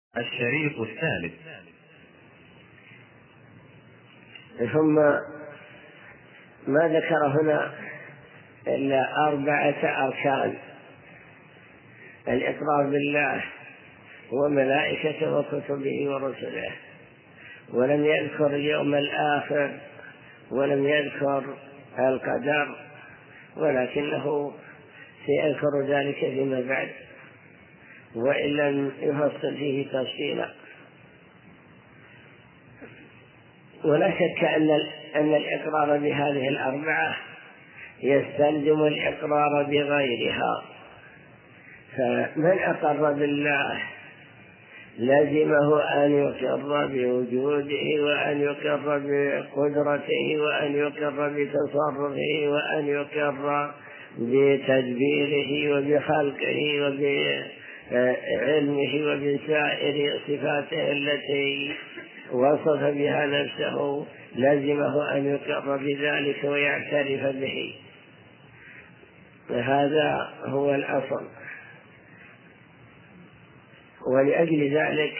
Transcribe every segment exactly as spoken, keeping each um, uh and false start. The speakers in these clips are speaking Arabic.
الشريط الثالث. ثم ما ذكر هنا إلا أربعة أركان: الإقرار بالله وملائكته وكتبه ورسله، ولم يذكر اليوم الآخر، ولم يذكر القدر، ولكنه سيذكر ذلك فيما بعد وإن لم يفصل فيه تفصيلا. ولا شك أن الإقرار بهذه الأربعة يستلزم الإقرار بغيرها، فمن أقر بالله لزمه أن يقر بوجوده، وأن يقر بقدرته، وأن يقر بتصرفه، وأن يقر بتدبيره وبخلقه وبعلمه وبسائر صفاته التي وصف بها نفسه. لزمه أن يقر بذلك ويعترف به، هذا هو الأصل. ولأجل ذلك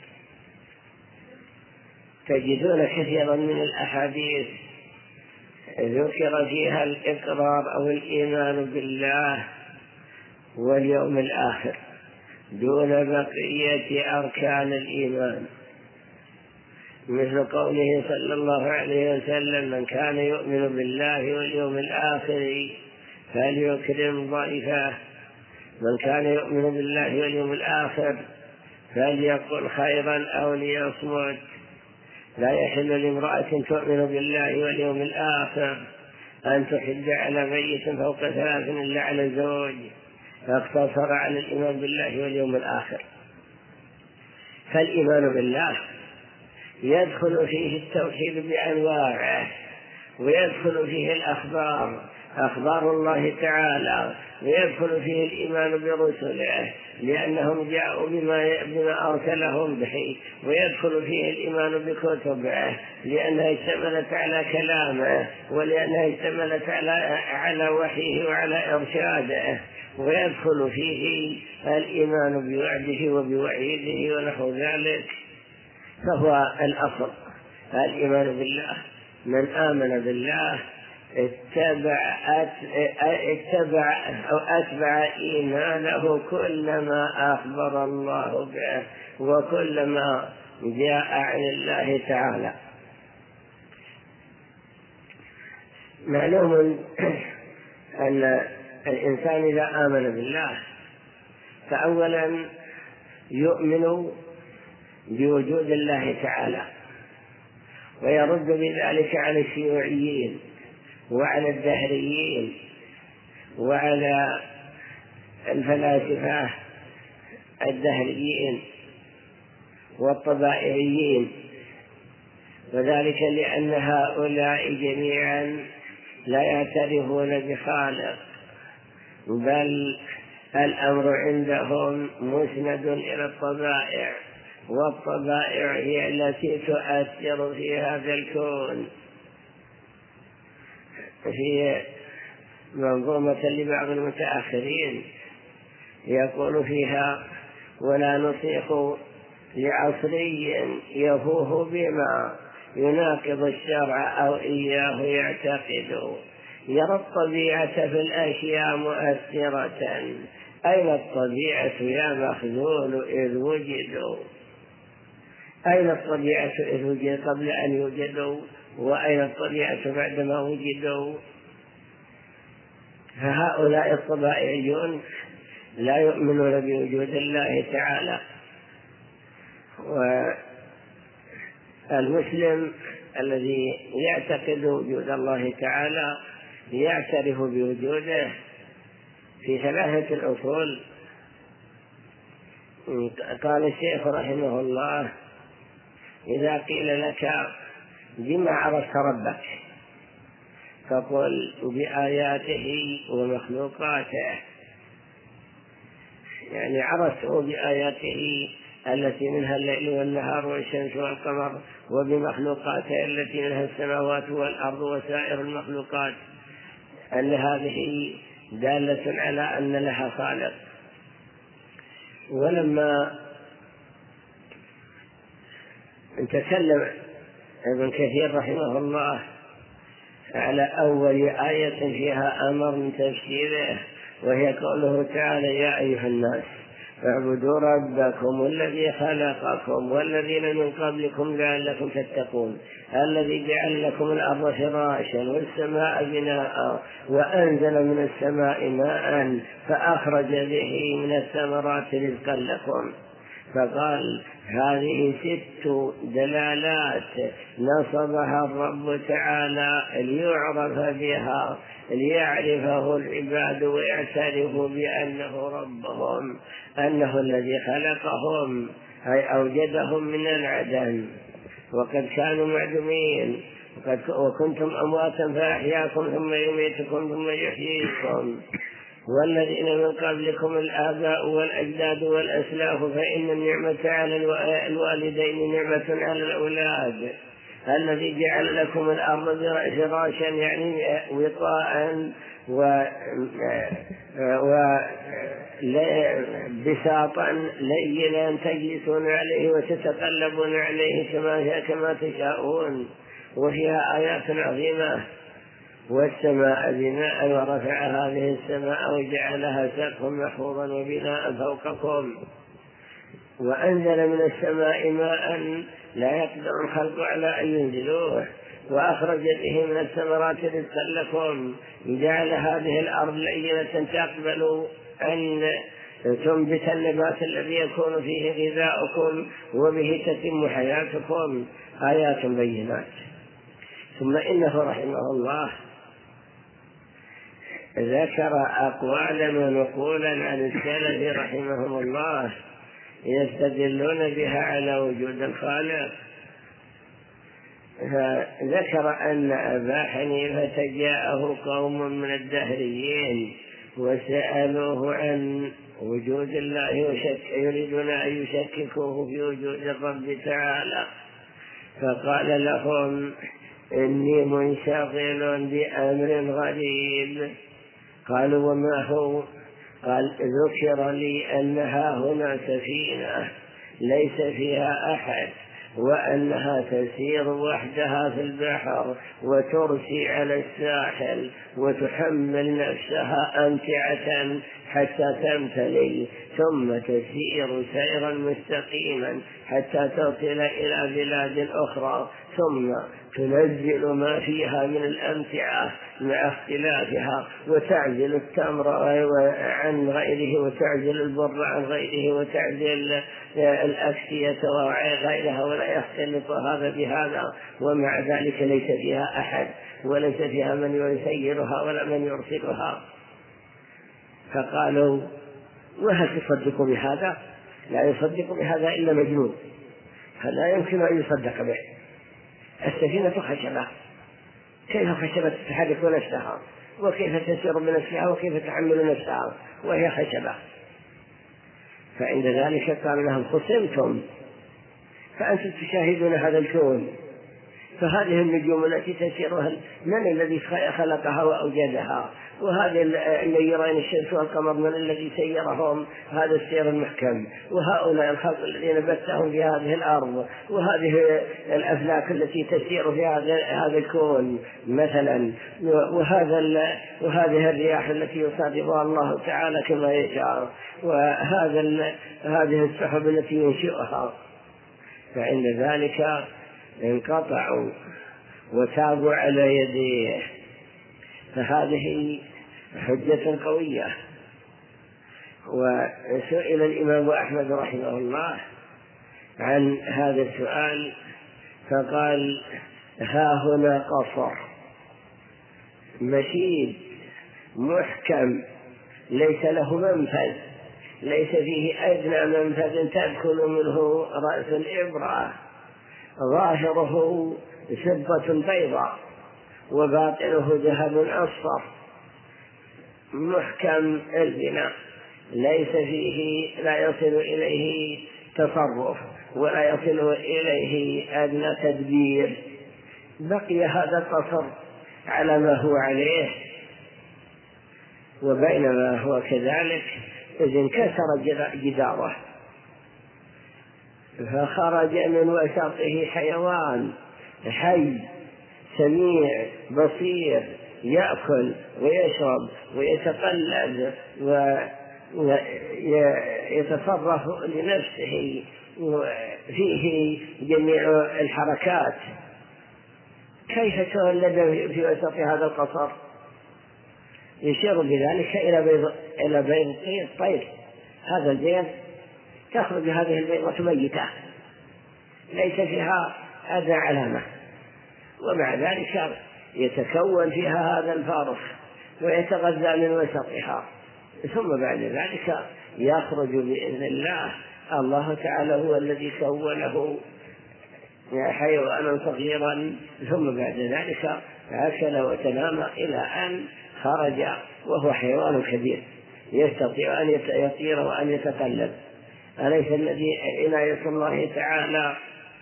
تجدون كثيرا من الأحاديث ذكر فيها الإقرار أو الإيمان بالله واليوم الآخر دون بقية أركان الإيمان، مثل قوله صلى الله عليه وسلم: من كان يؤمن بالله واليوم الآخر فليكرم ضيفه، من كان يؤمن بالله واليوم الآخر فليقل خيرا أو ليصمت. لا يحل لامرأة تؤمن بالله واليوم الآخر أن تحد على ميت فوق ثلاث إلا على زوج، فاقتصر على الإيمان بالله واليوم الآخر. فالإيمان بالله يدخل فيه التوحيد بأنواعه، ويدخل فيه الأخبار، أخبار الله تعالى، ويدخل فيه الإيمان برسله لأنهم جاءوا بما, بما أرسلهم به، ويدخل فيه الإيمان بكتبه لأنها اشتملت على كلامه، ولأنها اشتملت على, على وحيه وعلى إرشاده، ويدخل فيه الإيمان بوعده وبوعيده ونحو ذلك. فهو الأصل الإيمان بالله. من آمن بالله اتبع, اتبع أو أتبع إيمانه كل ما أخبر الله به وكل ما جاء عن الله تعالى. معلوم أن الإنسان إذا آمن بالله فأولا يؤمن بوجود الله تعالى، ويرد بذلك على الشيوعيين وعلى الدهريين وعلى الفلاسفة الدهريين والطبائعيين، وذلك لأن هؤلاء جميعا لا يعترفون بخالق، بل الأمر عندهم مسند إلى الطبائع، والطبائع هي التي تؤثر في هذا الكون. في منظومة لبعض المتأخرين يقول فيها: ولا نصيح لعصري يفوه بما يناقض الشرع أو إياه يعتقد، يرى الطبيعة في الأشياء مؤثرة، أين الطبيعة يا مخذول إذ وجدوا؟ أين الطبيعة إذ وجدوا قبل أن يوجدوا؟ وأين الطبيعة بعدما وجدوا؟ فهؤلاء الطبائعيون لا يؤمنون بوجود الله تعالى. والمسلم الذي يعتقد وجود الله تعالى يعترف بوجوده في ثلاثة الأصول. قال الشيخ رحمه الله: إذا قيل لك بما عرفت ربك فقل بآياته ومخلوقاته، يعني عرفته بآياته التي منها الليل والنهار والشمس والقمر، وبمخلوقاته التي منها السماوات والأرض وسائر المخلوقات، أن هذه دالة على أن لها خالق. ولما تكلم ابن كثير رحمه الله على أول آية فيها أمر من تفسيره، وهي قوله تعالى: يا أيها الناس اعبدوا ربكم الذي خلقكم والذين من قبلكم لعلكم تتقون الذي جعل لكم الأرض فراشا والسماء بناء وأنزل من السماء ماء فأخرج به من الثمرات رزقا لكم. فقال هذه ست دلالات نصبها الرب تعالى ليعرف بها، ليعرفه العباد ويعترفوا بأنه ربهم، أنه الذي خلقهم أي أوجدهم من العدم، وقد كانوا معدومين، وكنتم أمواتا فأحياكم ثم يميتكم ثم يحييكم، والذين من قبلكم الآباء والأجداد والأسلاف، فإن النعمة على الوالدين نعمة على الأولاد، الذي جعل لكم الأرض فراشا يعني وطاء وبساطا لينا تجلسون عليه وتتقلبون عليه كما كما تشاءون، وفيها آيات عظيمة. والسماء بناء ورفع هذه السماء وجعلها سقفا محفوظا وبناء فوقكم، وأنزل من السماء ماء لا يقدر الخلق على أن ينزلوه، وأخرج به من الثمرات رزقا لكم، جعل هذه الأرض لينة تقبل أن تنبت النبات الذي يكون فيه غذاؤكم وبه تتم حياتكم، آيات بينات. ثم إنه رحمه الله ذكر أقوالا ونقولا عن السلف رحمهم الله يستدلون بها على وجود الخالق. فذكر أن أبا حنيفة جاءه قوم من الدهريين وسألوه عن وجود الله يريدون أن يشككوه في وجود الرب تعالى، فقال لهم إني منشغل بأمر غريب. قالوا وما هو؟ قال ذكر لي أنها هنا سفينة ليس فيها أحد، وأنها تسير وحدها في البحر وترسي على الساحل وتحمل نفسها أمتعة حتى تمتلئ، ثم تسير سيرا مستقيما حتى تصل إلى بلاد أخرى، ثم تنزل ما فيها من الأمتعة مع اختلافها، وتعزل التمر عن غيره وتعزل البر عن غيره وتعزل الأكسية وغيرها ولا يختلط هذا بهذا، ومع ذلك ليس فيها أحد وليس فيها من يسيرها ولا من يرسلها. فقالوا وهل تصدق بهذا؟ لا يصدق بهذا إلا مجنون، فلا يمكن أن يصدق به. السفينة خشبة، كيف خشبة تتحرك نفسها وكيف تسير بنفسها وكيف تحمل نفسها وهي خشبة؟ فعند ذلك قال لهم خصمتم، فأنتم تشاهدون هذا الكون، فهذه النجوم التي تسيرها من الذي خلقها وأوجدها؟ وهذه النيرين الشمس والقمر من الذي سيرهم هذا السير المحكم؟ وهؤلاء الخلق الذين بثهم في هذه الأرض، وهذه الأفلاك التي تسير في هذا الكون مثلا، وهذا وهذه الرياح التي يصادفها الله تعالى كما يشاء، وهذا هذه السحب التي ينشئها. فعند ذلك انقطعوا وتابوا على يديه. فهذه حجة قوية. وسئل الإمام أحمد رحمه الله عن هذا السؤال فقال ها هنا قصر مشيد محكم ليس له منفذ، ليس فيه أدنى منفذ تدخل منه رأس الإبرة، ظاهره شبة بيضاء وباطنه ذهب أصفر، محكم البناء، ليس فيه لا يصل إليه تصرف ولا يصل إليه أدنى تدبير. بقي هذا القصر على ما هو عليه، وبينما هو كذلك إذ انكسر جداره فخرج من وسطه حيوان حي سميع بصير يأكل ويشرب ويتقلب ويتصرف لنفسه وفيه جميع الحركات. كيف تولد في وسط هذا القصر؟ يشير بذلك إلى بيض إلى بيض الطير. هذا البيض تخرج هذه البيضة ميتة ليس فيها أدنى علامة، ومع ذلك يتكون فيها هذا الفارخ ويتغذى من وسطها، ثم بعد ذلك يخرج بإذن الله. الله تعالى هو الذي كونه حيوانا صغيرا، ثم بعد ذلك أكل وتنام إلى أن خرج وهو حيوان كبير يستطيع أن يطير وأن يتقلب. أليس الذي عناية الله تعالى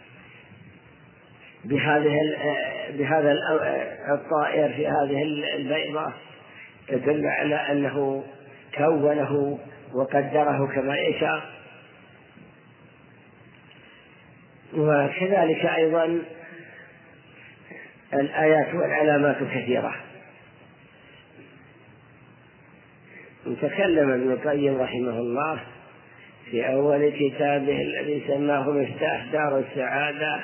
بهذه بهذا الطائر في هذه البيضة تدل على أنه كونه وقدره كما يشاء. وكذلك أيضا الآيات والعلامات كثيرة. تكلم ابن القيم رحمه الله في أول كتابه الذي سماه مفتاح دار السعادة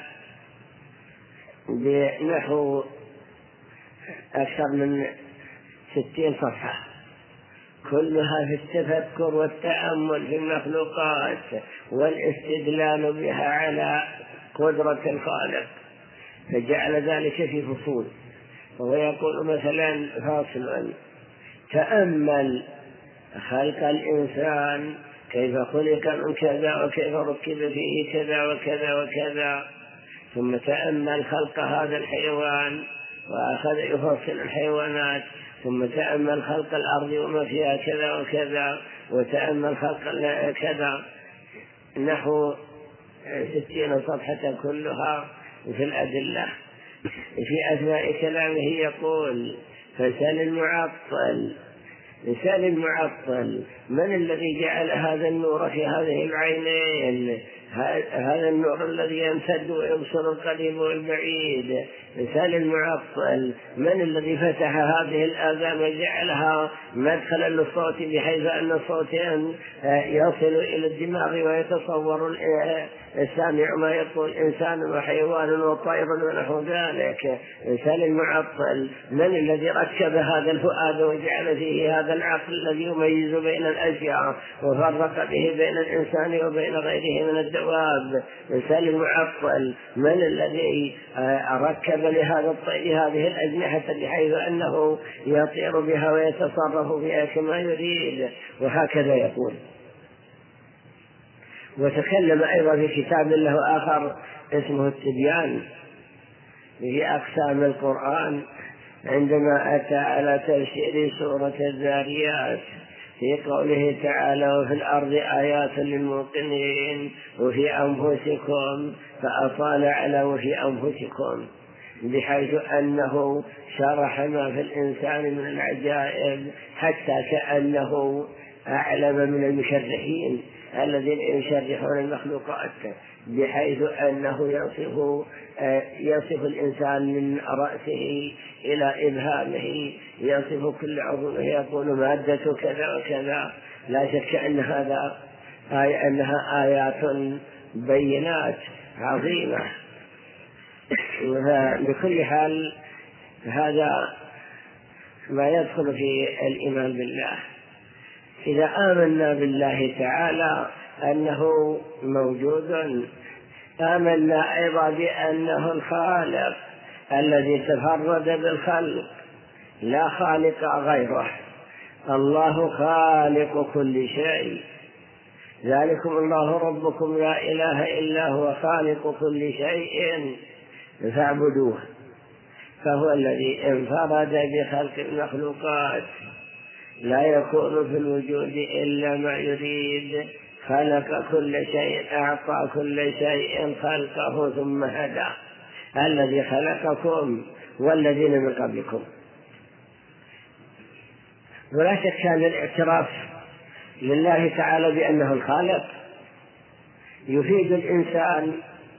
بنحو أكثر من ستين صفحة، كلها في التفكر والتأمل في المخلوقات والاستدلال بها على قدرة الخالق، فجعل ذلك في فصول. وهو يقول مثلا فاصل: تأمل خلق الإنسان كيف خلق من كذا وكيف ركب فيه كذا وكذا وكذا، ثم تأمل خلق هذا الحيوان وأخذ يفصل الحيوانات، ثم تأمل خلق الأرض وما فيها كذا وكذا، وتأمل خلق كذا، نحو ستين صفحة كلها في الأدلة. في أثناء كلامه يقول: فسل المعطل لسان المعطل من الذي جعل هذا النور في هذه العينين، هذا النور الذي يمتد ويبصر القريب والبعيد. لسان المعطل من الذي فتح هذه الآذان وجعلها مدخلا للصوت بحيث أن الصوت يصل إلى الدماغ ويتصور السامع ما يقول إنسان وحيوان وطائر ونحو ذلك. لسان المعطل من الذي ركب هذا الفؤاد وجعل فيه هذا العقل الذي يميز بين الأشياء وفرق به بين الإنسان وبين غيره من الدواب. لسان المعطل من الذي ركب لهذا الطير هذه الأجنحة بحيث أنه يطير بها ويتصرف بها كما يريد، وهكذا يقول. وتكلم أيضا في كتاب له آخر اسمه التبيان في أقسام القرآن عندما أتى على تفسير سورة الذاريات في قوله تعالى: وفي الأرض آيات للموقنين وفي أنفسكم، فأطال على وفي أنفسكم، بحيث أنه شرح ما في الإنسان من العجائب حتى كأنه أعلم من المشرحين الذين يشرحون المخلوقات، بحيث أنه يصف يصف الإنسان من رأسه إلى إبهامه، يصف كل عضو يقول مادة كذا وكذا. لا شك أن هذا آية أنها آيات بينات عظيمة. بكل حال هذا ما يدخل في الإيمان بالله. إذا آمنا بالله تعالى أنه موجود، آمنا أيضا بأنه الخالق الذي تفرد بالخلق، لا خالق غيره. الله خالق كل شيء، ذلكم الله ربكم لا إله إلا هو خالق كل شيء فاعبدوه. فهو الذي انفرد بخلق المخلوقات، لا يكون في الوجود إلا ما يريد، خلق كل شيء، أعطى كل شيء خلقه ثم هدى، الذي خلقكم والذين من قبلكم. ولا شك أن الاعتراف لله تعالى بأنه الخالق يفيد الإنسان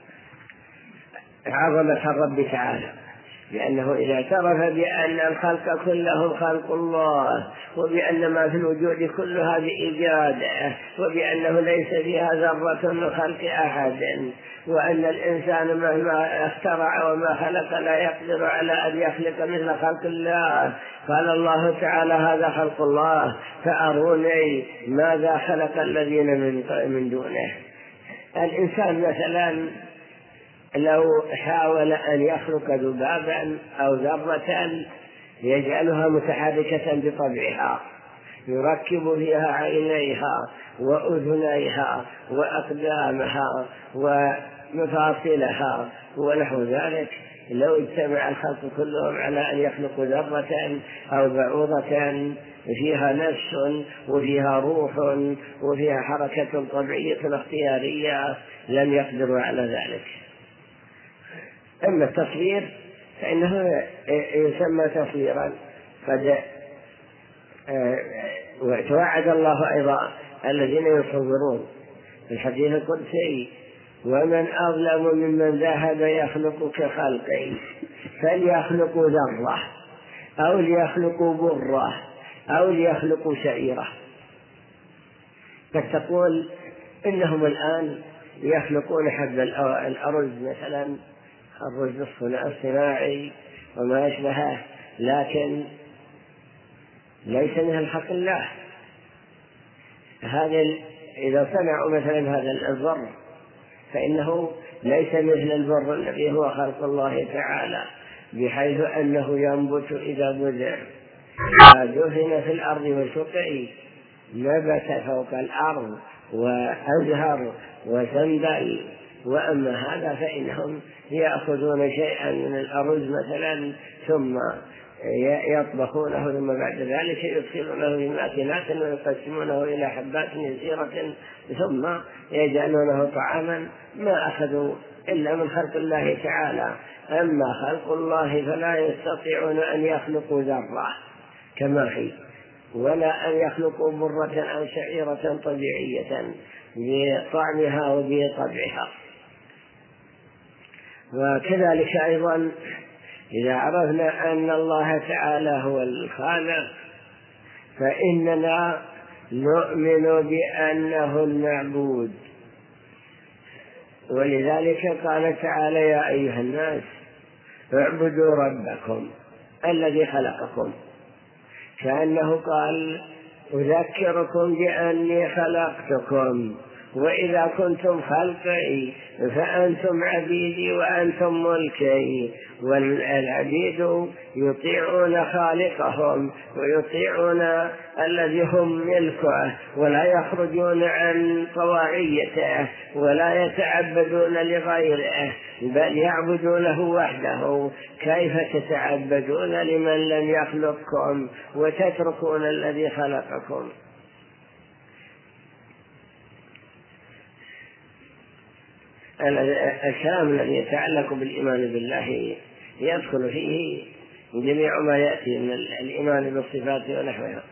عظمة الرب تعالى، لأنه إذا اعترف بأن الخلق كلهم خلق الله، وبأن ما في الوجود كلها بإيجاده، وبأنه ليس فيها ذرة من خلق أحد، وأن الإنسان مهما اخترع وما خلق لا يقدر على أن يخلق مثل خلق الله. قال الله تعالى هذا خلق الله فأروني ماذا خلق الذين من دونه. الإنسان مثلا لو حاول أن يخلق ذبابا أو ذرة يجعلها متحركة بطبعها، يركب فيها عينيها وأذنيها وأقدامها ومفاصلها ونحو ذلك، لو اجتمع الخلق كلهم على أن يخلقوا ذرة أو بعوضة فيها نفس وفيها روح وفيها حركة طبيعية اختيارية لم يقدروا على ذلك. أما التصوير فإنه يسمى تصويرا. قد توعد الله أيضا الذين يصورون في الحديث القدسي: ومن أظلم ممن ذهب يخلق كخلقي، فليخلقوا ذرة أو ليخلقوا برة أو ليخلقوا شعيرة. فتقول إنهم الآن يخلقون حب الأرز مثلا، الرز الصناعي وما يشبهه، لكن ليس من خلق الله. هذا إذا صنعوا مثلا هذا البر فإنه ليس مثل البر الذي هو خلق الله تعالى، بحيث أنه ينبت إذا بذر، إذا دفن في الأرض وسقي نبت فوق الأرض وأزهر وسندل. وأما هذا فإنهم يأخذون شيئا من الأرز مثلا ثم يطبخونه، ثم بعد ذلك يدخلونه في ماكينات ويقسمونه إلى حبات يسيرة ثم يجعلونه طعاما، ما أخذوا إلا من خلق الله تعالى. أما خلق الله فلا يستطيعون أن يخلقوا ذرة كما هي، ولا أن يخلقوا برة أو شعيرة طبيعية بطعمها وبطبعها. وكذلك أيضا إذا عرفنا أن الله تعالى هو الخالق فإننا نؤمن بأنه المعبود. ولذلك قال تعالى: يا أيها الناس اعبدوا ربكم الذي خلقكم، كأنه قال: أذكركم بأني خلقتكم وإذا كنتم خلقي فأنتم عبيدي وأنتم ملكي. والعبيد يطيعون خالقهم ويطيعون الذي هم ملكه، ولا يخرجون عن طواعيته ولا يتعبدون لغيره، بل يعبدونه وحده. كيف تتعبدون لمن لم يخلقكم وتتركون الذي خلقكم؟ الكلام الذي يتعلق بالإيمان بالله يدخل فيه جميع ما يأتي من الإيمان بالصفات ونحوها.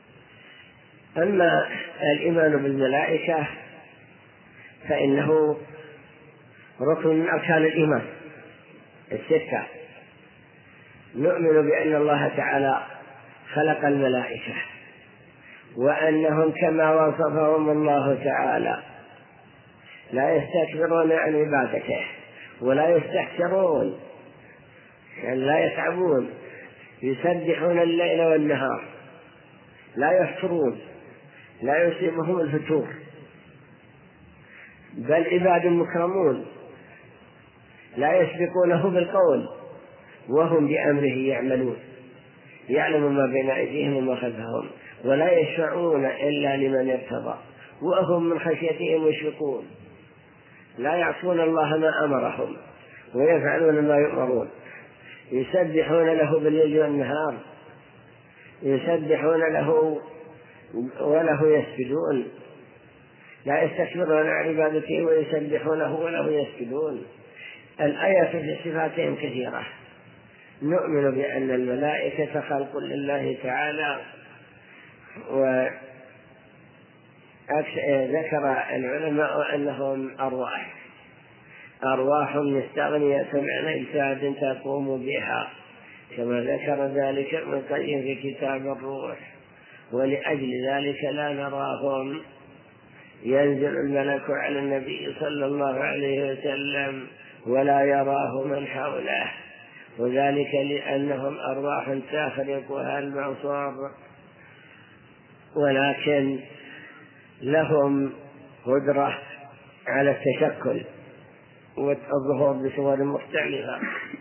أما الإيمان بالملائكة فإنه ركن من أركان الإيمان الستة. نؤمن بأن الله تعالى خلق الملائكة وأنهم كما وصفهم الله تعالى لا يستكبرون عن عبادته ولا يستحسرون، يعني لا يتعبون، يسبحون الليل والنهار، لا يفترون، لا يصيبهم الفتور، بل عباد مكرمون لا يسبقونه بالقول وهم بأمره يعملون، يعلم ما بين أيديهم وما خلفهم، ولا يشفعون إلا لمن ارتضى وهم من خشيتهم مشفقون، لا يعصون الله ما أمرهم ويفعلون ما يؤمرون، يسبحون له بالليل والنهار، يسبحون له وله يسجدون، لا يستكبرون عن عبادته ويسبحونه وله يسجدون. الآية في صفاتهم كثيرة. نؤمن بأن الملائكة خلق لله تعالى، ذكر العلماء أنهم أرواح أرواح مستغنية عن أجساد تقوم بها، كما ذكر ذلك ابن القيم في كتاب الروح. ولأجل ذلك لا نراهم. ينزل الملك على النبي صلى الله عليه وسلم ولا يراه من حوله، وذلك لأنهم أرواح تخرقها البصر، ولكن لهم قدرة على التشكل والظهور بصور مختلفة،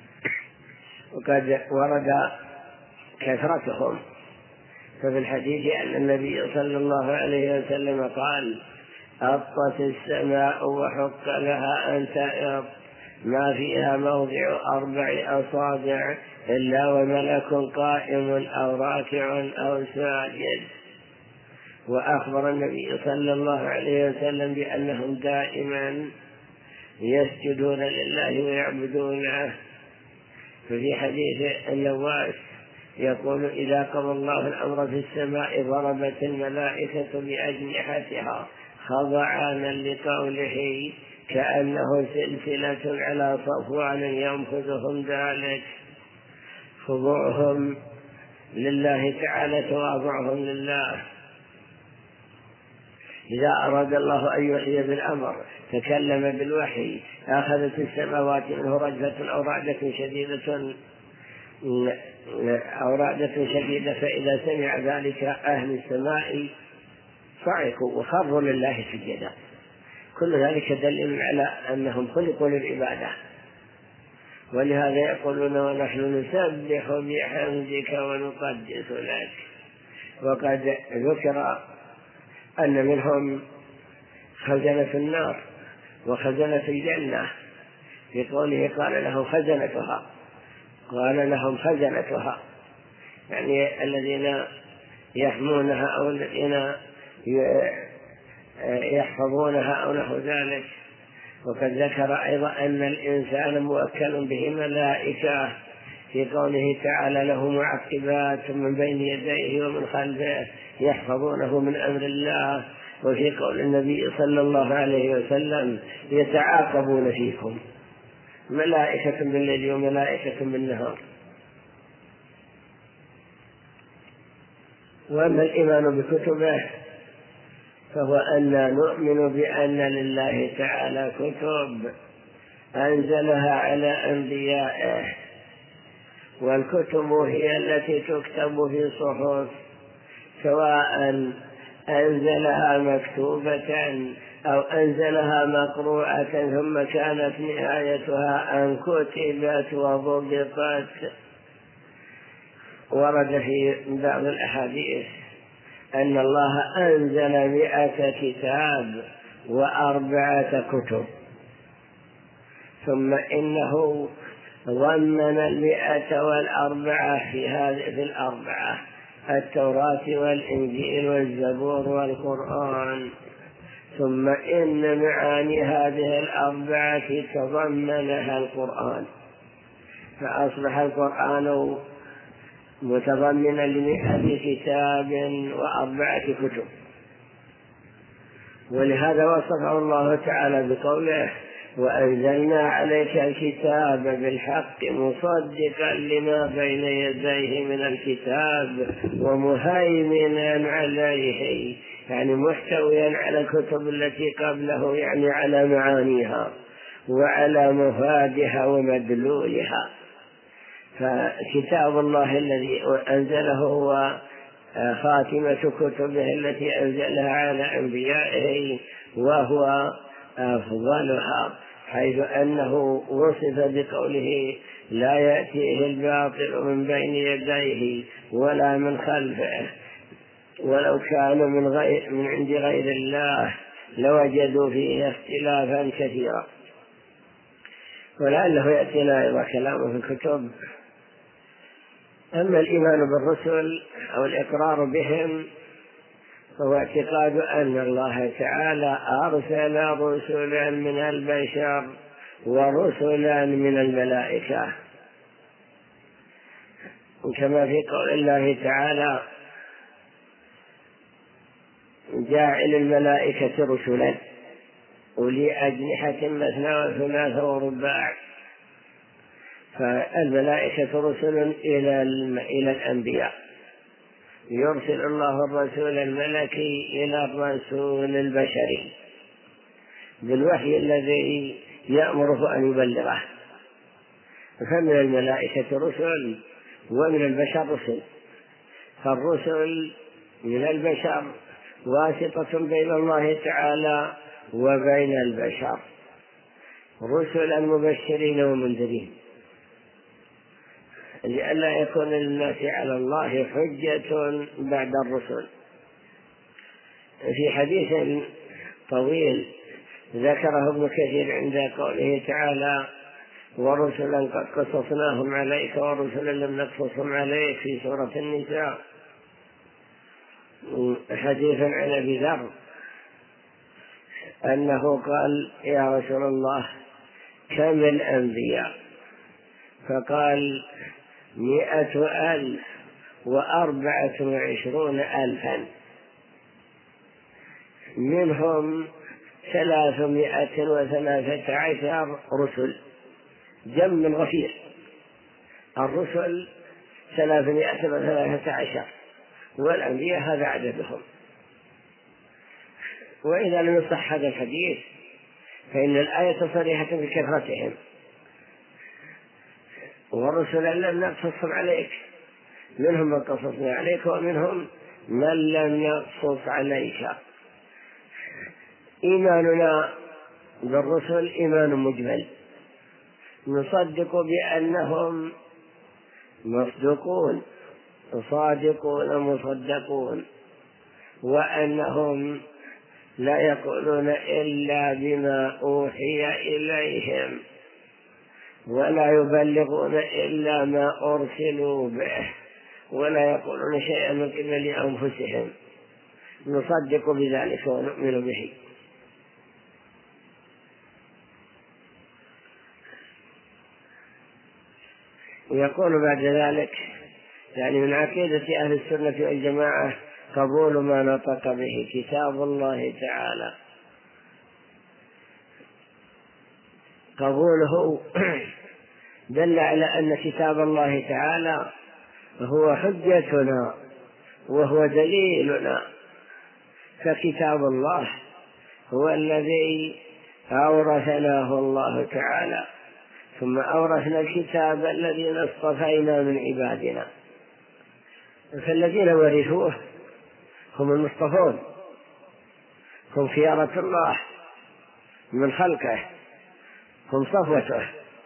وقد ورد كثرتهم. ففي الحديث أن النبي صلى الله عليه وسلم قال: أطت السماء وحق لها أن تأط، ما فيها موضع أربع أصابع إلا وملك قائم أو راكع أو ساجد. وأخبر النبي صلى الله عليه وسلم بأنهم دائما يسجدون لله ويعبدونه. ففي حديث النواس يقول: إذا قضى الله الأمر في السماء ضربت الملائكة بأجنحتها خضعانا لقوله كأنه سلسلة على صفوان ينفذهم ذلك. خضوعهم لله تعالى، تواضعهم لله. إذا أراد الله أن يحيي بالأمر تكلم بالوحي، أخذت السماوات منه رجفة أو رعدة شديدة أو رعدة شديدة، فإذا سمع ذلك أهل السماء صعقوا وخروا لله سجدا. كل ذلك دليل على أنهم خلقوا للعبادة. ولهذا يقولون: ونحن نسبح بحمدك ونقدس لك. وقد ذكر أن منهم خزنة النار وخزنة الجنة، في قوله قال لهم خزنتها، قال لهم خزنتها، يعني الذين يحمونها أو الذين يحفظونها أو نحو ذلك. وقد ذكر أيضا أن الإنسان موكل به ملائكة، في قوله تعالى: له معقبات من بين يديه ومن خلفه يحفظونه من أمر الله. وفي قول النبي صلى الله عليه وسلم: يتعاقبون فيكم ملائكة بالليل وملائكة بالنهار. وأما الإيمان بكتبه فهو أن نؤمن بأن لله تعالى كتب أنزلها على أنبيائه، والكتب هي التي تكتب في صحف، سواء أنزلها مكتوبة أو أنزلها مقروءة ثم كانت نهايتها أن كتبت وضبطت. ورد في بعض الأحاديث أن الله أنزل مئة كتاب وأربعة كتب، ثم إنه ضمن المئة والأربعة في هذه الأربعة: التوراة والإنجيل والزبور والقرآن. ثم إن معاني هذه الأربعة تضمنها القرآن، فأصبح القرآن متضمنا لمئة كتاب وأربعة كتب. ولهذا وصفه الله تعالى بقوله: وأنزلنا عليك الكتاب بالحق مصدقا لما بين يديه من الكتاب ومهيمنا عليه، يعني محتويا على الكتب التي قبله، يعني على معانيها وعلى مفادها ومدلولها. فكتاب الله الذي أنزله هو خاتمة كتبه التي أنزلها على أنبيائه، وهو أفضلها، حيث أنه وصف بقوله: لا يأتيه الباطل من بين يديه ولا من خلفه، ولو كان من, غير من عند غير الله لوجدوا فيه اختلافا كثيرا. ولعله يأتينا أيضا كلامه في الكتب. أما الإيمان بالرسل أو الإقرار بهم فهو اعتقاد أن الله تعالى أرسل رسلا من البشر ورسلا من الملائكة، كما في قول الله تعالى: جاعل الملائكة رسلا أولي أجنحة مثنى وثلاث ورباع. فالملائكة رسل إلى إلى الأنبياء، يرسل الله الرسول الملكي إلى الرسول البشري بالوحي الذي يأمره أن يبلغه. فمن الملائكة رسل ومن البشر رسل، فالرسل من البشر واسطة بين الله تعالى وبين البشر، رسلا مبشرين ومنذرين، لئلا يكون للناس على الله حجة بعد الرسل. في حديث طويل ذكره ابن كثير عند قوله تعالى: ورسلا قد قصصناهم عليك ورسلا لم نقصصهم عليك، في سورة النساء، حديث عن أبي ذر أنه قال: يا رسول الله كم الأنبياء؟ فقال: مئة ألف وأربعة وعشرون ألفا، منهم ثلاثمائة وثلاثة عشر رسل، جم غفير. الرسل ثلاثمائة وثلاثة عشر والأنبياء هذا عددهم. وإذا لم يصح هذا الحديث فإن الآية صريحة بكثرتهم. ورسلا لم نقصصهم عليك، منهم من قصصنا عليك ومنهم من لم نقصص عليك. إيماننا بالرسل إيمان مجمل، نصدق بأنهم مصدقون صادقون مصدقون، وأنهم لا يقولون إلا بما أوحي إليهم، ولا يبلغون إلا ما أرسلوا به، ولا يقولون شيئا من قبل أنفسهم. نصدق بذلك ونؤمن به. ويقول بعد ذلك: يعني من عقيدة أهل السنة والجماعة قبول ما نطق به كتاب الله تعالى. قبوله دل على أن كتاب الله تعالى هو حجتنا وهو دليلنا، فكتاب الله هو الذي أورثناه الله تعالى، ثم أورثنا الكتاب الذي اصطفينا من عبادنا. فالذين ورثوه هم المصطفون، هم خيارة الله من خلقه، هم صفوته.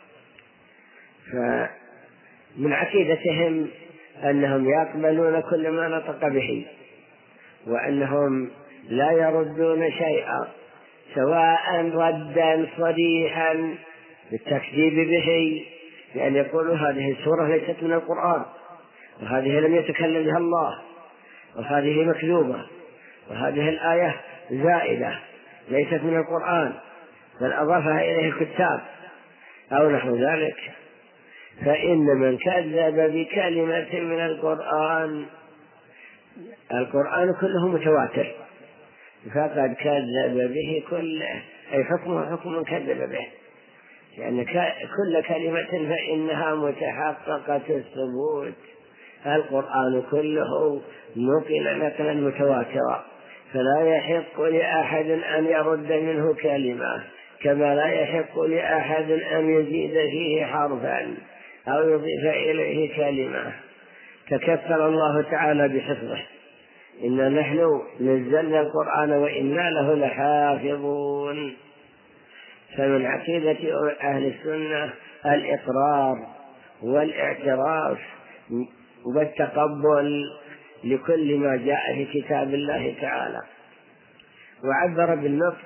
فمن عقيدتهم أنهم يقبلون كل ما نطق به، وأنهم لا يردون شيئا، سواء ردا صريحا بالتكذيب به، لأن يقولوا هذه السورة ليست من القرآن، وهذه لم يتكلم بها الله، وهذه مكذوبة، وهذه الآية زائدة ليست من القرآن بل أضافها إليه الكتاب أو نحو ذلك. فإن من كذب بكلمة من القرآن، القرآن كله متواتر، فقد كذب به كله، أي حكمه حكم من كذب به، لأن كل كلمة فإنها متحققة الثبوت. القرآن كله نقل نقلا متواترا، فلا يحق لأحد أن يرد منه كلمة، كما لا يحق لأحد أن يزيد فيه حرفا أو يضيف إليه كلمة. تكفل الله تعالى بحفظه: إنا نحن نزلنا القرآن وإنا له لحافظون. فمن عقيدة أهل السنة الإقرار والاعتراف والتقبل لكل ما جاء في كتاب الله تعالى. وعبر بالنطق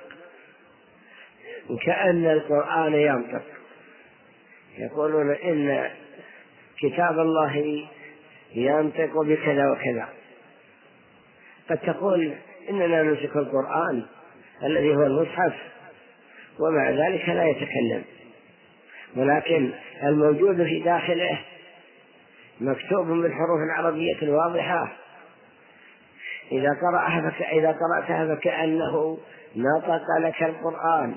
كأن القرآن ينطق، يقولون إن كتاب الله ينطق بكذا وكذا. قد تقول إننا نمسك القرآن الذي هو المصحف ومع ذلك لا يتكلم، ولكن الموجود في داخله مكتوب بالحروف العربية الواضحة إذا قرأها فك... إذا قرأتها فكأنه نطق لك القرآن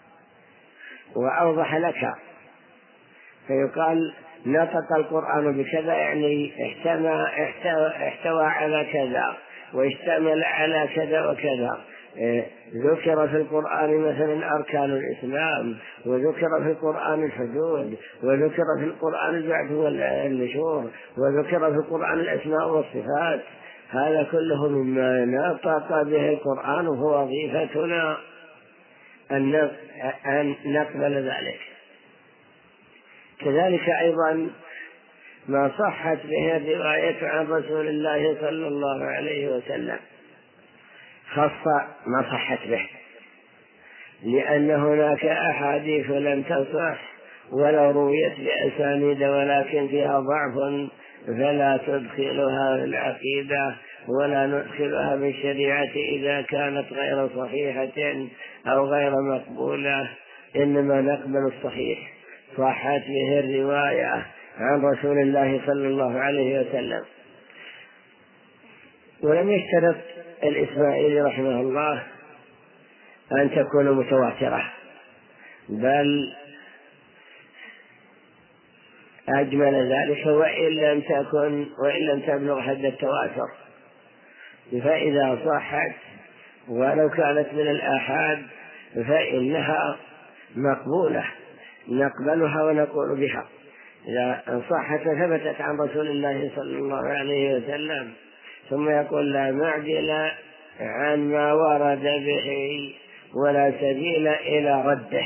وأوضح لك، فيقال نطق القرآن بكذا، يعني احتوى, احتوى, احتوى على كذا واشتمل على كذا وكذا. ذكر في القرآن مثلا أركان الإسلام، وذكر في القرآن الحدود، وذكر في القرآن البعث والنشور، وذكر في القرآن الأسماء والصفات. هذا كله مما نطق به القرآن، وهو وظيفتنا أن نقبل ذلك. كذلك أيضا ما صحت به الرواية عن رسول الله صلى الله عليه وسلم، خاصة ما صحت به، لأن هناك أحاديث لم تصح ولو رويت بأسانيد ولكن فيها ضعف، فلا تدخلها في العقيدة ولا ندخلها في الشريعة إذا كانت غير صحيحة أو غير مقبولة، إنما نقبل الصحيح. صحت به الرواية عن رسول الله صلى الله عليه وسلم. ولم يشترط الإسماعيلي رحمه الله أن تكون متواترة، بل أجمل ذلك وإن لم تكن وإن لم تبلغ حد التواتر، فإذا صحت ولو كانت من الآحاد فإنها مقبولة، نقبلها ونقول بها. إذا صحت ثبتت عن رسول الله صلى الله عليه وسلم، ثم يقول لا معدل عن ما ورد به ولا سبيل إلى رده.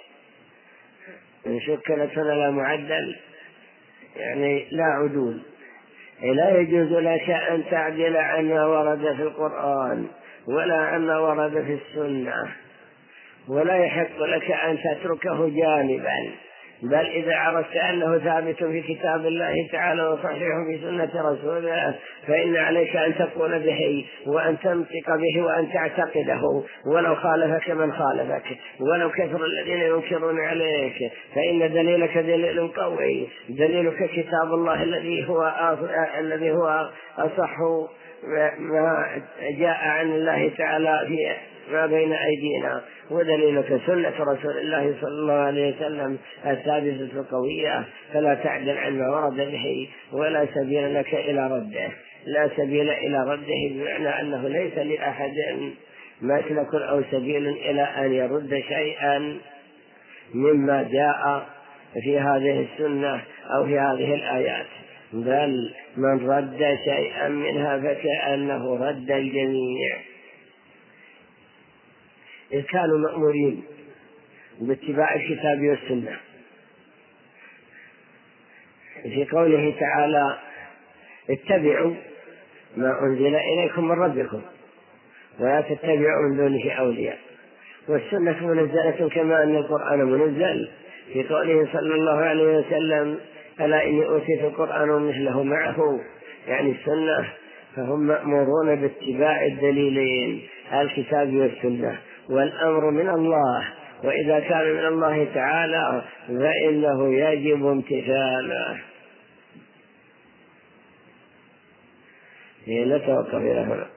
إن شكلت هنا لا معدل يعني لا عدول، لا يجوز لك أن تعدل عن ما ورد في القرآن ولا عن ما ورد في السنة، ولا يحق لك أن تتركه جانبا، بل إذا عرفت أنه ثابت في كتاب الله تعالى وصحيح في سنة رسوله فإن عليك أن تقول به وأن تنطق به وأن تعتقده، ولو خالفك من خالفك، ولو كثر الذين ينكرون عليك، فإن دليلك دليل قوي، دليلك كتاب الله الذي هو الذي هو أصح ما جاء عن الله تعالى في ما بين أيدينا، ودليلك سنة رسول الله صلى الله عليه وسلم الثابتة القوية، فلا تعدل عن ما ورد به ولا سبيل لك إلى رده. لا سبيل إلى رده بمعنى أنه ليس لأحد مسلك أو سبيل إلى أن يرد شيئا مما جاء في هذه السنة أو في هذه الآيات، بل من رد شيئا منها فكأنه رد الجميع، إذ كانوا مأمورين باتباع الكتاب والسنة. في قوله تعالى اتبعوا ما أنزل إليكم من ربكم ولا تتبعوا من دونه أولياء، والسنة منزلة كما أن القرآن منزل. في قوله صلى الله عليه وسلم ألا إني أوتيت القرآن ومثله معه، يعني السنة، فهم مأمورون باتباع الدليلين الكتاب والسنة، والأمر من الله، وإذا كان من الله تعالى فإنه يجب امتثاله. نتوقف إلى هنا.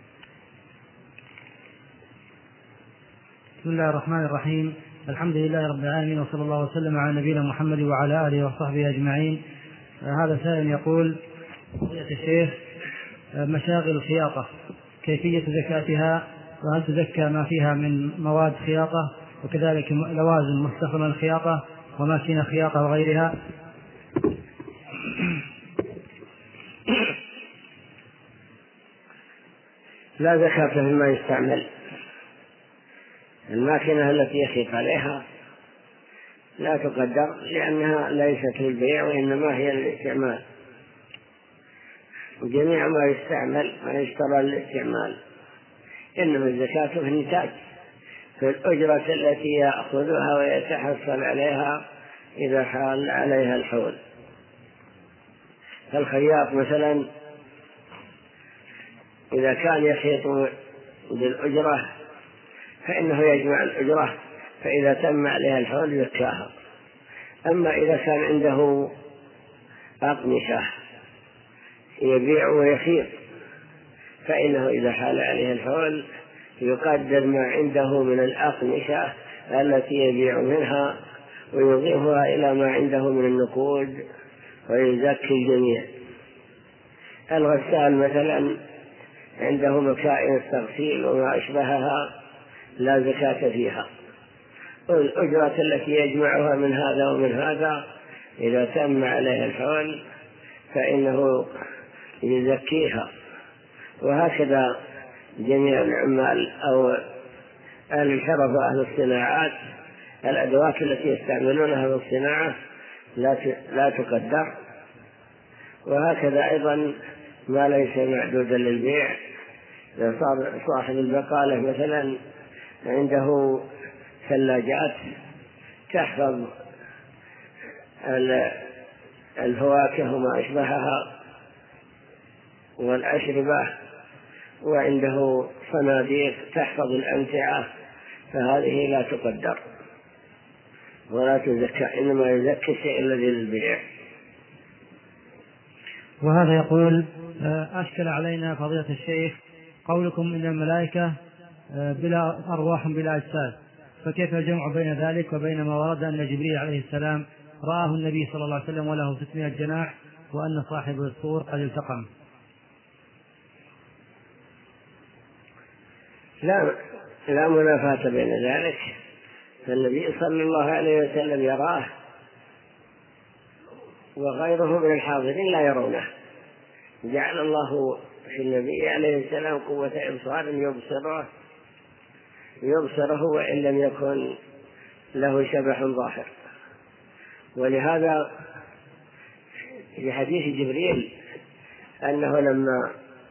بسم الله الرحمن الرحيم، الحمد لله رب العالمين، وصلى الله وسلم على نبينا محمد وعلى آله وصحبه أجمعين. هذا سائل يقول: فضيلة الشيخ، مشاغل الخياطة كيفية زكاتها، وهل تزكى ما فيها من مواد خياطة، وكذلك لوازم مستخدمة الخياطة وماكينة خياطة وغيرها؟ لا زكاة فيما يستعمل. الماكينة التي يخيط عليها لا تقدر لأنها ليست للبيع وإنما هي للاستعمال. جميع ما يستعمل ما يشترى للاستعمال، إنما الزكاة في النتاج، في الأجرة التي يأخذها ويتحصل عليها إذا حال عليها الحول. فالخياط مثلا إذا كان يخيط بالأجرة فإنه يجمع الأجرة، فإذا تم عليها الحول يزكاها. أما إذا كان عنده أقمشة يبيع ويخيط فإنه إذا حال عليه الحول يقدر ما عنده من الأقمشة التي يبيع منها ويضيفها إلى ما عنده من النقود ويزكي الجميع. الغسال مثلا عنده مكائن التغسيل وما أشبهها لا زكاة فيها، والأجرة التي يجمعها من هذا ومن هذا إذا تم عليه الحول فإنه يزكيها. وهكذا جميع العمال أو أهل الحرف وأهل الصناعات الأدوات التي يستعملونها في الصناعة لا تقدر. وهكذا أيضا ما ليس معدودا للبيع، صاحب البقالة مثلا عنده ثلاجات تحفظ الفواكه وما أشبهها والأشربة، وعنده صناديق تحفظ الأمتعة، فهذه لا تقدر ولا تزكى، إنما يزكي الشيء الذي للبيع. وهذا يقول: أشكل علينا فضيلة الشيخ قولكم إن الملائكة بلا أرواح بلا أجساد، فكيف الجمع بين ذلك وبين ما ورد أن جبريل عليه السلام رآه النبي صلى الله عليه وسلم وله ستمائة جناح وأن صاحب الصور قد التقم؟ لا لا منافاة بين ذلك، فالنبي صلى الله عليه وسلم يراه وغيره من الحاضرين لا يرونه. جعل الله في النبي عليه السلام قوة إبصار يبصره يبصره وإن لم يكن له شبح ظاهر. ولهذا في حديث جبريل أنه لما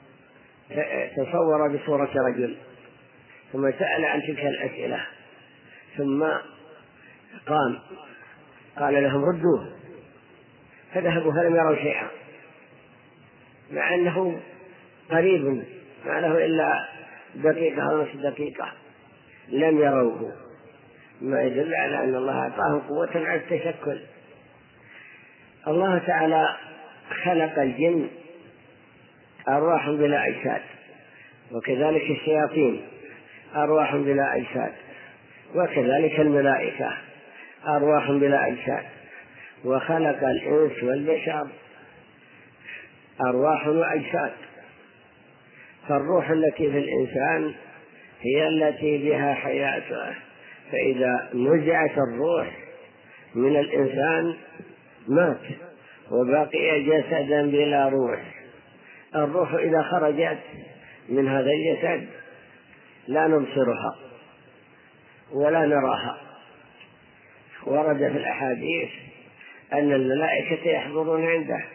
تصور بصورة رجل ثم سأل عن تلك الأسئلة ثم قام قال لهم ردوه، فذهبوا فلم يروا شيئا، مع أنه قريب ما له إلا دقيقة أو نصف دقيقة لم يروه، ما يدل على أن الله أعطاهم قوة على التشكل. الله تعالى خلق الجن أرواح بلا أجساد، وكذلك الشياطين أرواح بلا أجساد، وكذلك الملائكة أرواح بلا أجساد، وخلق الإنس والبشر أرواح وأجساد. فالروح التي في الإنسان هي التي بها حياته، فإذا نزعت الروح من الإنسان مات وبقي جسدا بلا روح. الروح إذا خرجت من هذا الجسد لا نبصرها ولا نراها. ورد في الأحاديث أن الملائكة يحضرون عنده،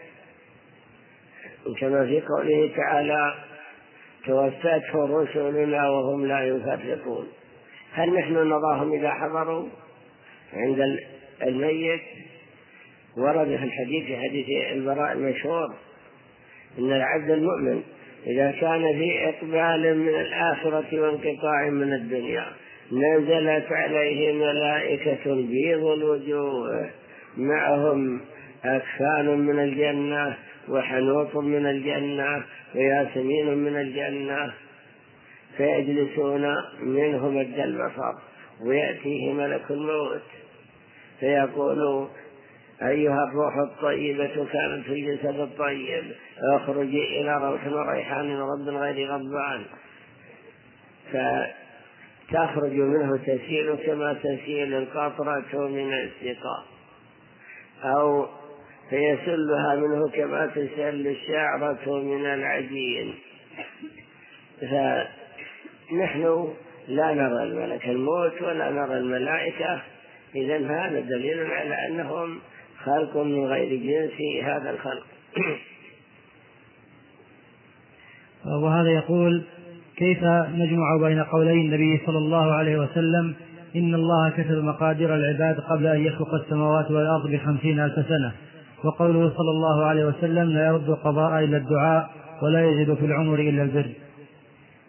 كما في قوله تعالى: توفته رسلنا وهم لا يفرقون. هل نحن نراهم إذا حضروا عند الميت؟ ورد في الحديث في حديث البراء المشهور إن العبد المؤمن إذا كان في إقبال من الآخرة وانقطاع من الدنيا نزلت عليه ملائكة بيض الوجوه معهم أكفان من الجنة وحنوط من الجنة وياسمين من الجنة، فيجلسون منه مد البصر ويأتيه ملك الموت فيقول: أيها الروح الطيبة كانت في الجسد الطيب اخرجي إلى روح وريحان ورب غير غضبان، فتخرج منه تسيل كما تسيل القطرة من السقاء، أو فيسلها منه كما تسل الشعرة من العجين. فنحن لا نرى الملك الموت ولا نرى الملائكة، إذن هذا دليل على أنهم خلق من غير جنس هذا الخلق. وهذا يقول: كيف نجمع بين قولي النبي صلى الله عليه وسلم إن الله كتب مقادير العباد قبل أن يخلق السماوات والأرض بخمسين ألف سنة، وقوله صلى الله عليه وسلم: لا يرد القضاء إلا الدعاء ولا يجد في العمر إلا البر؟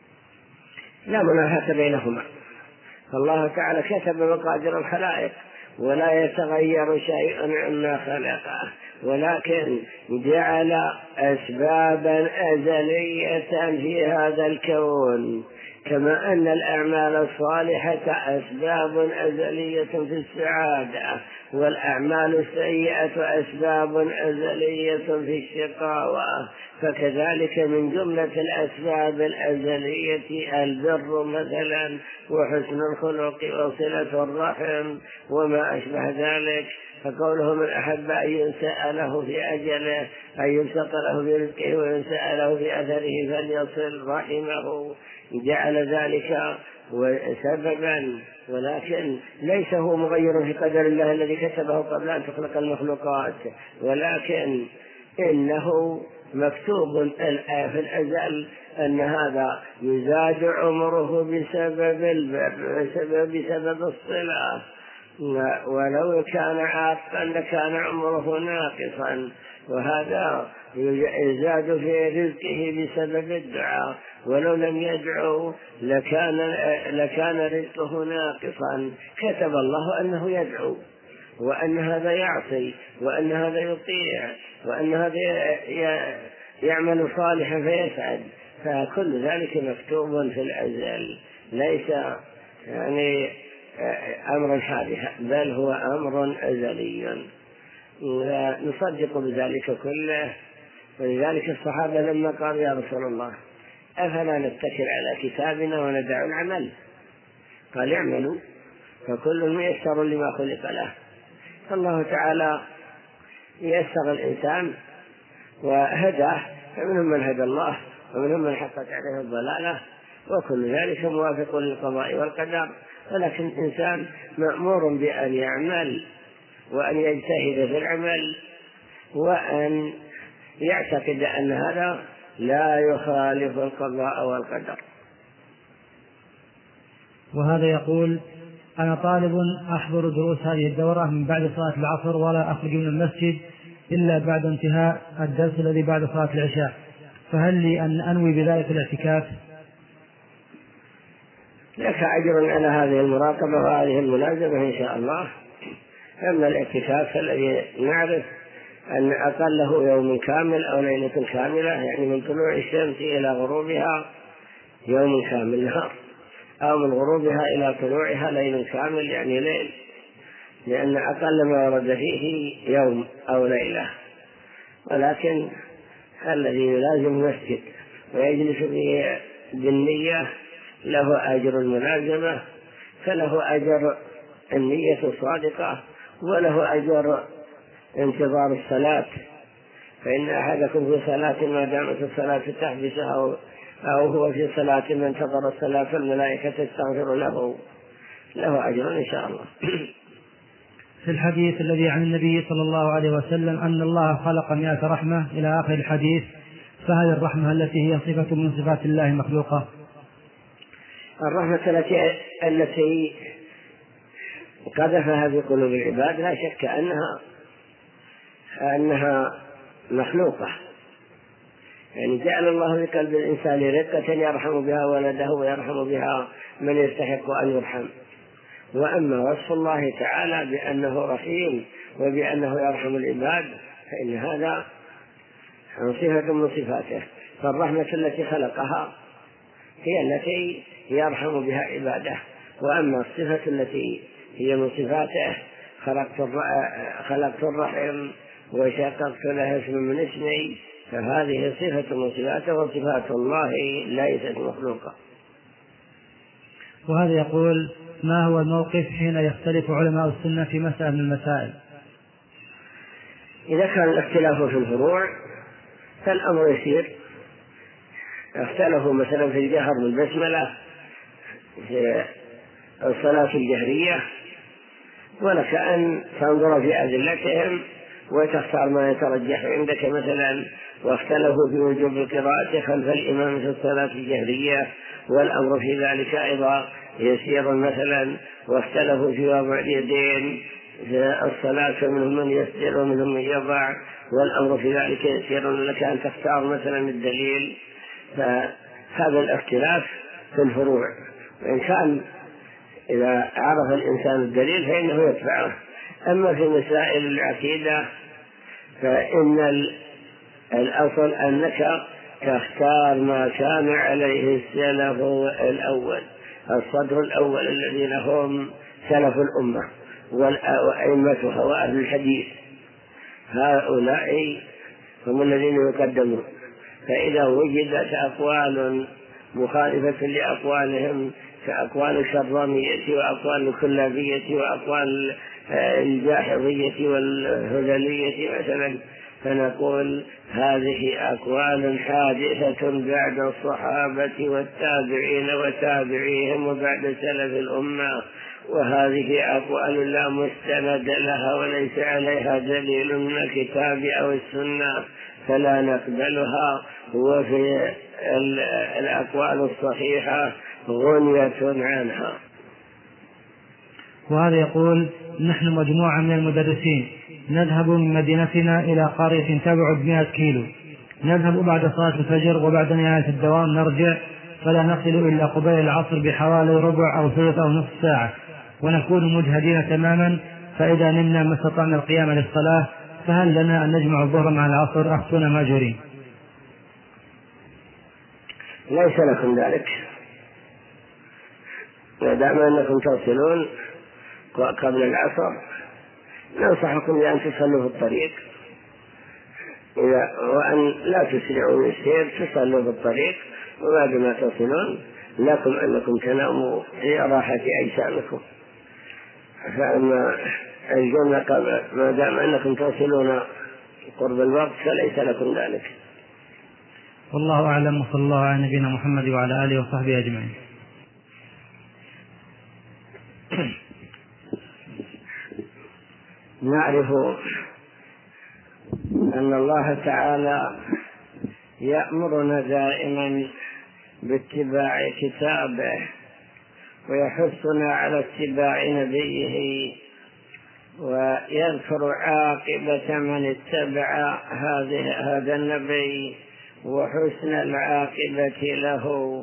لا منافاة بينهما، فالله تعالى كتب مقادير الخلائق ولا يتغير شيء عما خلقه، ولكن جعل أسبابا أزلية في هذا الكون، كما أن الأعمال الصالحة أسباب أزلية في السعادة، والأعمال السيئة أسباب أزلية في الشقاوة، فكذلك من جملة الأسباب الأزلية البر مثلا، وحسن الخلق وصلة الرحم وما أشبه ذلك. فقوله من أحب أن ينسأ له في أجله، أن يبسط له في رزقه وينسأ له في أثره فليصل رحمه، جعل ذلك سببا، ولكن ليس هو مغير في قدر الله الذي كتبه قبل أن تخلق المخلوقات، ولكن إنه مكتوب في الأزل أن هذا يزاد عمره بسبب البر بسبب الصلة، ولو كان عاقا لكان عمره ناقصا، وهذا يزاد في رزقه بسبب الدعاء، ولو لم يدعو لكان لكان رزقه ناقصا. كتب الله أنه يدعو، وأن هذا يعصي، وأن هذا يطيع، وأن هذا يعمل صالحا فيسعد، فكل ذلك مكتوب في الأزل، ليس يعني أمرا حادثا، بل هو أمر أزلي، نصدق بذلك كله. ولذلك الصحابة لما قالوا يا رسول الله أفلا نتكل على كتابنا وندع العمل؟ قال اعملوا فكل ميسر لما خلق له. فالله تعالى يسر الإنسان وهداه، فمنهم من هدى الله ومنهم من حقت عليه الضلالة، وكل ذلك موافق للقضاء والقدر. ولكن الإنسان مأمور بأن يعمل وأن يجتهد في العمل، وأن يعتقد أن هذا لا يخالف القضاء والقدر. وهذا يقول: أنا طالب أحضر دروس هذه الدورة من بعد صلاة العصر، ولا أخرج من المسجد إلا بعد انتهاء الدرس الذي بعد صلاة العشاء، فهل لي أن أنوي بذلك الاعتكاف؟ لك أجر على هذه المراقبة وهذه الملازمة إن شاء الله. أما الاعتكاف الذي نعرف أن أقله يوم كامل أو ليلة كاملة، يعني من طلوع الشمس إلى غروبها يوم كامل نهار، أو من غروبها إلى طلوعها ليل كامل يعني ليل، لأن أقل ما ورد فيه يوم أو ليلة. ولكن الذي يلازم المسجد ويجلس فيه بالنية له أجر الملازمة، فله أجر النية الصادقة، وله أجر انتظار الصلاة، فإن أحدكم في صلاة ما دامت الصلاة تحبسه أو هو في صلاة من انتظر الصلاة فالملائكة تستغفر له، له أجر إن شاء الله. في الحديث الذي عن النبي صلى الله عليه وسلم أن الله خلق مئة رحمة إلى آخر الحديث، فهذه الرحمة التي هي صفة من صفات الله مخلوقة؟ الرحمة التي التي قذفها في قلوب العباد لا شك أنها أنها مخلوقة، يعني جعل الله في قلب الإنسان رقة يرحم بها ولده ويرحم بها من يستحق أن يرحم. وأما وصف الله تعالى بأنه رحيم وبأنه يرحم العباد فإن هذا صفة من صفاته. فالرحمة التي خلقها هي التي يرحم بها عباده، وأما الصفة التي هي من صفاته خلقت الرحم وشققت له اسم من اسمي، فهذه صفة من صفاته، وصفات الله ليست مخلوقة. وهذا يقول: ما هو الموقف حين يختلف علماء السنة في مسألة من المسائل؟ إذا كان الاختلاف في الفروع فالأمر يسير. اختلفوا مثلا في الجهر بالبسملة في الصلاة الجهرية، ولك أن تنظر في أدلتهم وتختار ما يترجح عندك مثلا. واختلفوا في وجوب القراءة خلف الإمام في الصلاة الجهرية، والأمر في ذلك أيضا يسير مثلا. واختلفوا في وضع اليدين في الصلاة، فمنهم من يسجد ومنهم من يضع، والأمر في ذلك يسير، لك أن تختار مثلا الدليل. فهذا الاختلاف في الفروع، وإن كان إذا عرف الإنسان الدليل فإنه يتبعه، أما في مسائل العقيدة فإن الأصل أنك تختار ما كان عليه السلف الأول، الصدر الأول الذين هم سلف الأمة وأئمتها وأهل الحديث، هؤلاء هم الذين يقدمون. فإذا وجدت أقوال مخالفة لأقوالهم كأقوال الشرامية وأقوال الكلابية وأقوال الجاحظية والهذلية مثلا، فنقول هذه أقوال حادثة بعد الصحابة والتابعين وتابعيهم وبعد سلف الأمة، وهذه أقوال لا مستند لها وليس عليها دليل من الكتاب أو السنة، فلا نقبلها. وفي الأقوال الصحيحة غنية عنها. وهذا يقول: نحن مجموعة من المدرسين نذهب من مدينتنا إلى قرية تبعد مئة كيلو، نذهب بعد صلاة الفجر وبعد نهاية الدوام نرجع، فلا نصل إلا قبيل العصر بحوالي ربع أو ثلث أو نصف ساعة، ونكون مجهدين تماما، فإذا نمنا ما استطعنا القيام للصلاة، فهل لنا أن نجمع الظهر مع العصر؟ أفتونا ماجورين. ليس لكم ذلك، ما دام أنكم تصلون قبل العصر ننصحكم بأن تصلوا في الطريق، وأن لا تسرعوا السير، تصلوا في الطريق، وبعد ما تصلون لكم أنكم تناموا في راحة أجسامكم. فأما الجنة ما دام أنكم تصلون قرب الوقت فليس لكم ذلك. والله أعلم، وصلى الله على نبينا محمد وعلى آله وصحبه أجمعين. نعرف أن الله تعالى يأمرنا دائما باتباع كتابه، ويحثنا على اتباع نبيه، ويذكر عاقبة من اتبع هذا النبي وحسن العاقبة له،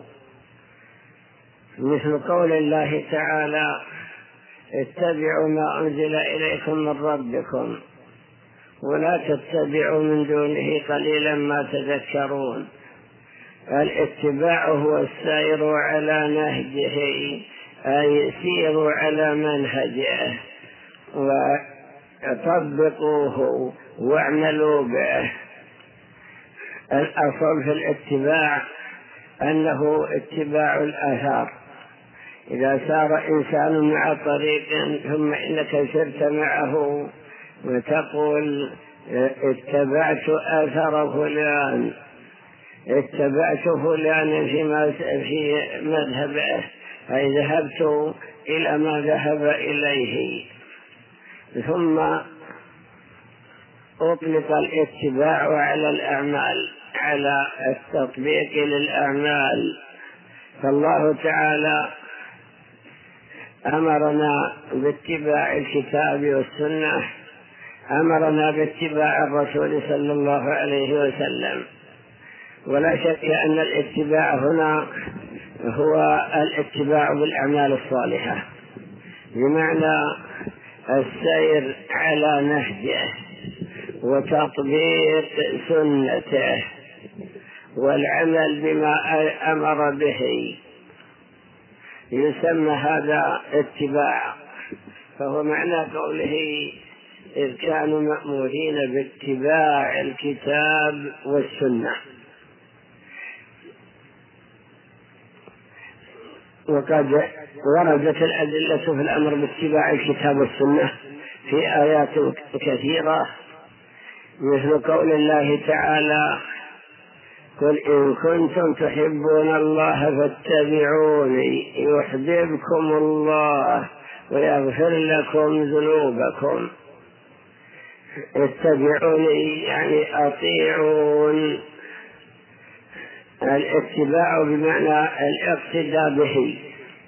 مثل قول الله تعالى: اتبعوا ما أنزل إليكم من ربكم ولا تتبعوا من دونه قليلا ما تذكرون. الاتباع هو السير على نهجه، أي سيروا على منهجه وطبقوه واعملوا به. الأصل في الاتباع أنه اتباع الآثار. إذا سار إنسان مع طريق ثم إنك سرت معه وتقول: اتبعت أثر فلان، اتبعت فلان في مذهبه، أي ذهبت إلى ما ذهب إليه. ثم أطلق الاتباع على الأعمال، على التطبيق للأعمال. فالله تعالى أمرنا باتباع الكتاب والسنة، أمرنا باتباع الرسول صلى الله عليه وسلم. ولا شك أن الاتباع هنا هو الاتباع بالأعمال الصالحة، بمعنى السير على نهجه وتطبيق سنته والعمل بما أمر به، يسمى هذا اتباع. فهو معنى قوله: إذ كانوا مأمورين باتباع الكتاب والسنة. وقد وردت الأدلة في الأمر باتباع الكتاب والسنة في آيات كثيرة، مثل قول الله تعالى: قل إن كنتم تحبون الله فاتبعوني يحببكم الله ويغفر لكم ذنوبكم. اتبعوني يعني أطيعون. الاتباع بمعنى الاقتداء به،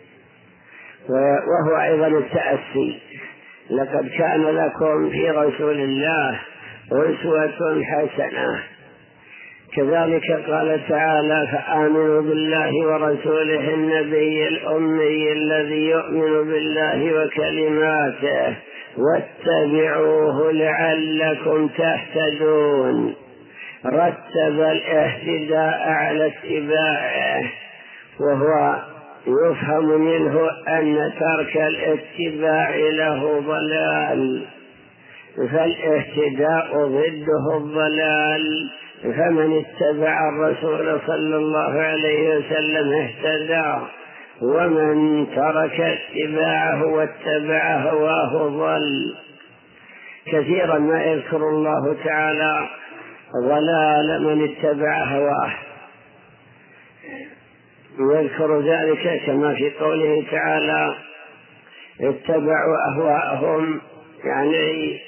وهو أيضا التأسي. لقد كان لكم في رسول الله أسوة حسنة كذلك قال تعالى: فآمنوا بالله ورسوله النبي الأمي الذي يؤمن بالله وكلماته واتبعوه لعلكم تهتدون. رتب الاهتداء على اتباعه، وهو يفهم منه أن ترك الاتباع له ضلال، فالاهتداء ضده الضلال، فمن اتبع الرسول صلى الله عليه وسلم اهتدى، ومن ترك اتباعه واتبع هواه ضل. كثيرا ما يذكر الله تعالى ضلال من اتبع هواه، ويذكر ذلك كما في قوله تعالى: اتبعوا أهواءهم، يعني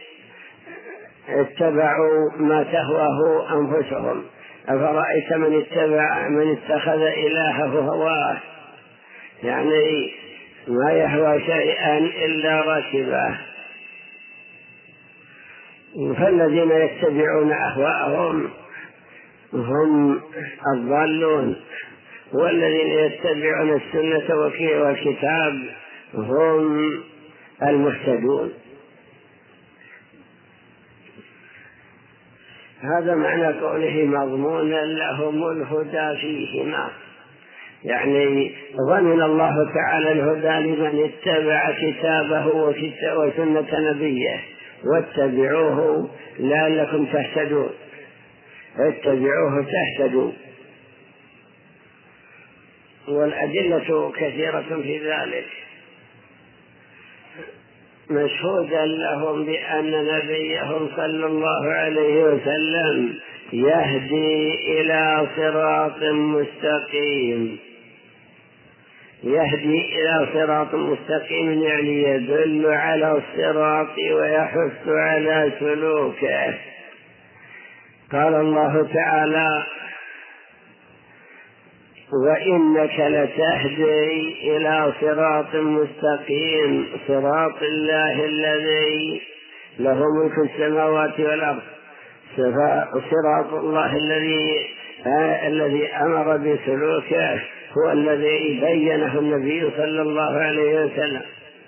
اتبعوا ما تهواه أنفسهم. أفرأيت من اتبع من اتخذ إلهه هواه، يعني ما يهوى شيئا إلا ركبه. فالذين يتبعون أهواءهم هم الضالون، والذين يتبعون السنة والكتاب هم المهتدون. هذا معنى قوله: مضمونا لهم الهدى فيهما، يعني ضمن الله تعالى الهدى لمن اتبع كتابه وسنة نبيه. واتبعوه لعلكم تهتدون، اتبعوه تهتدوا. والأدلة كثيرة في ذلك، مشهودا لهم بأن نبيهم صلى الله عليه وسلم يهدي إلى صراط مستقيم. يهدي إلى صراط مستقيم يعني يدل على الصراط ويحث على سلوكه. قال الله تعالى: وإنك لتهدي إلى صراط مستقيم، صراط الله الذي له ملك السماوات والأرض، صراط الله الذي الذي أمر بسلوكه هو الذي بينه النبي صلى الله عليه وسلم.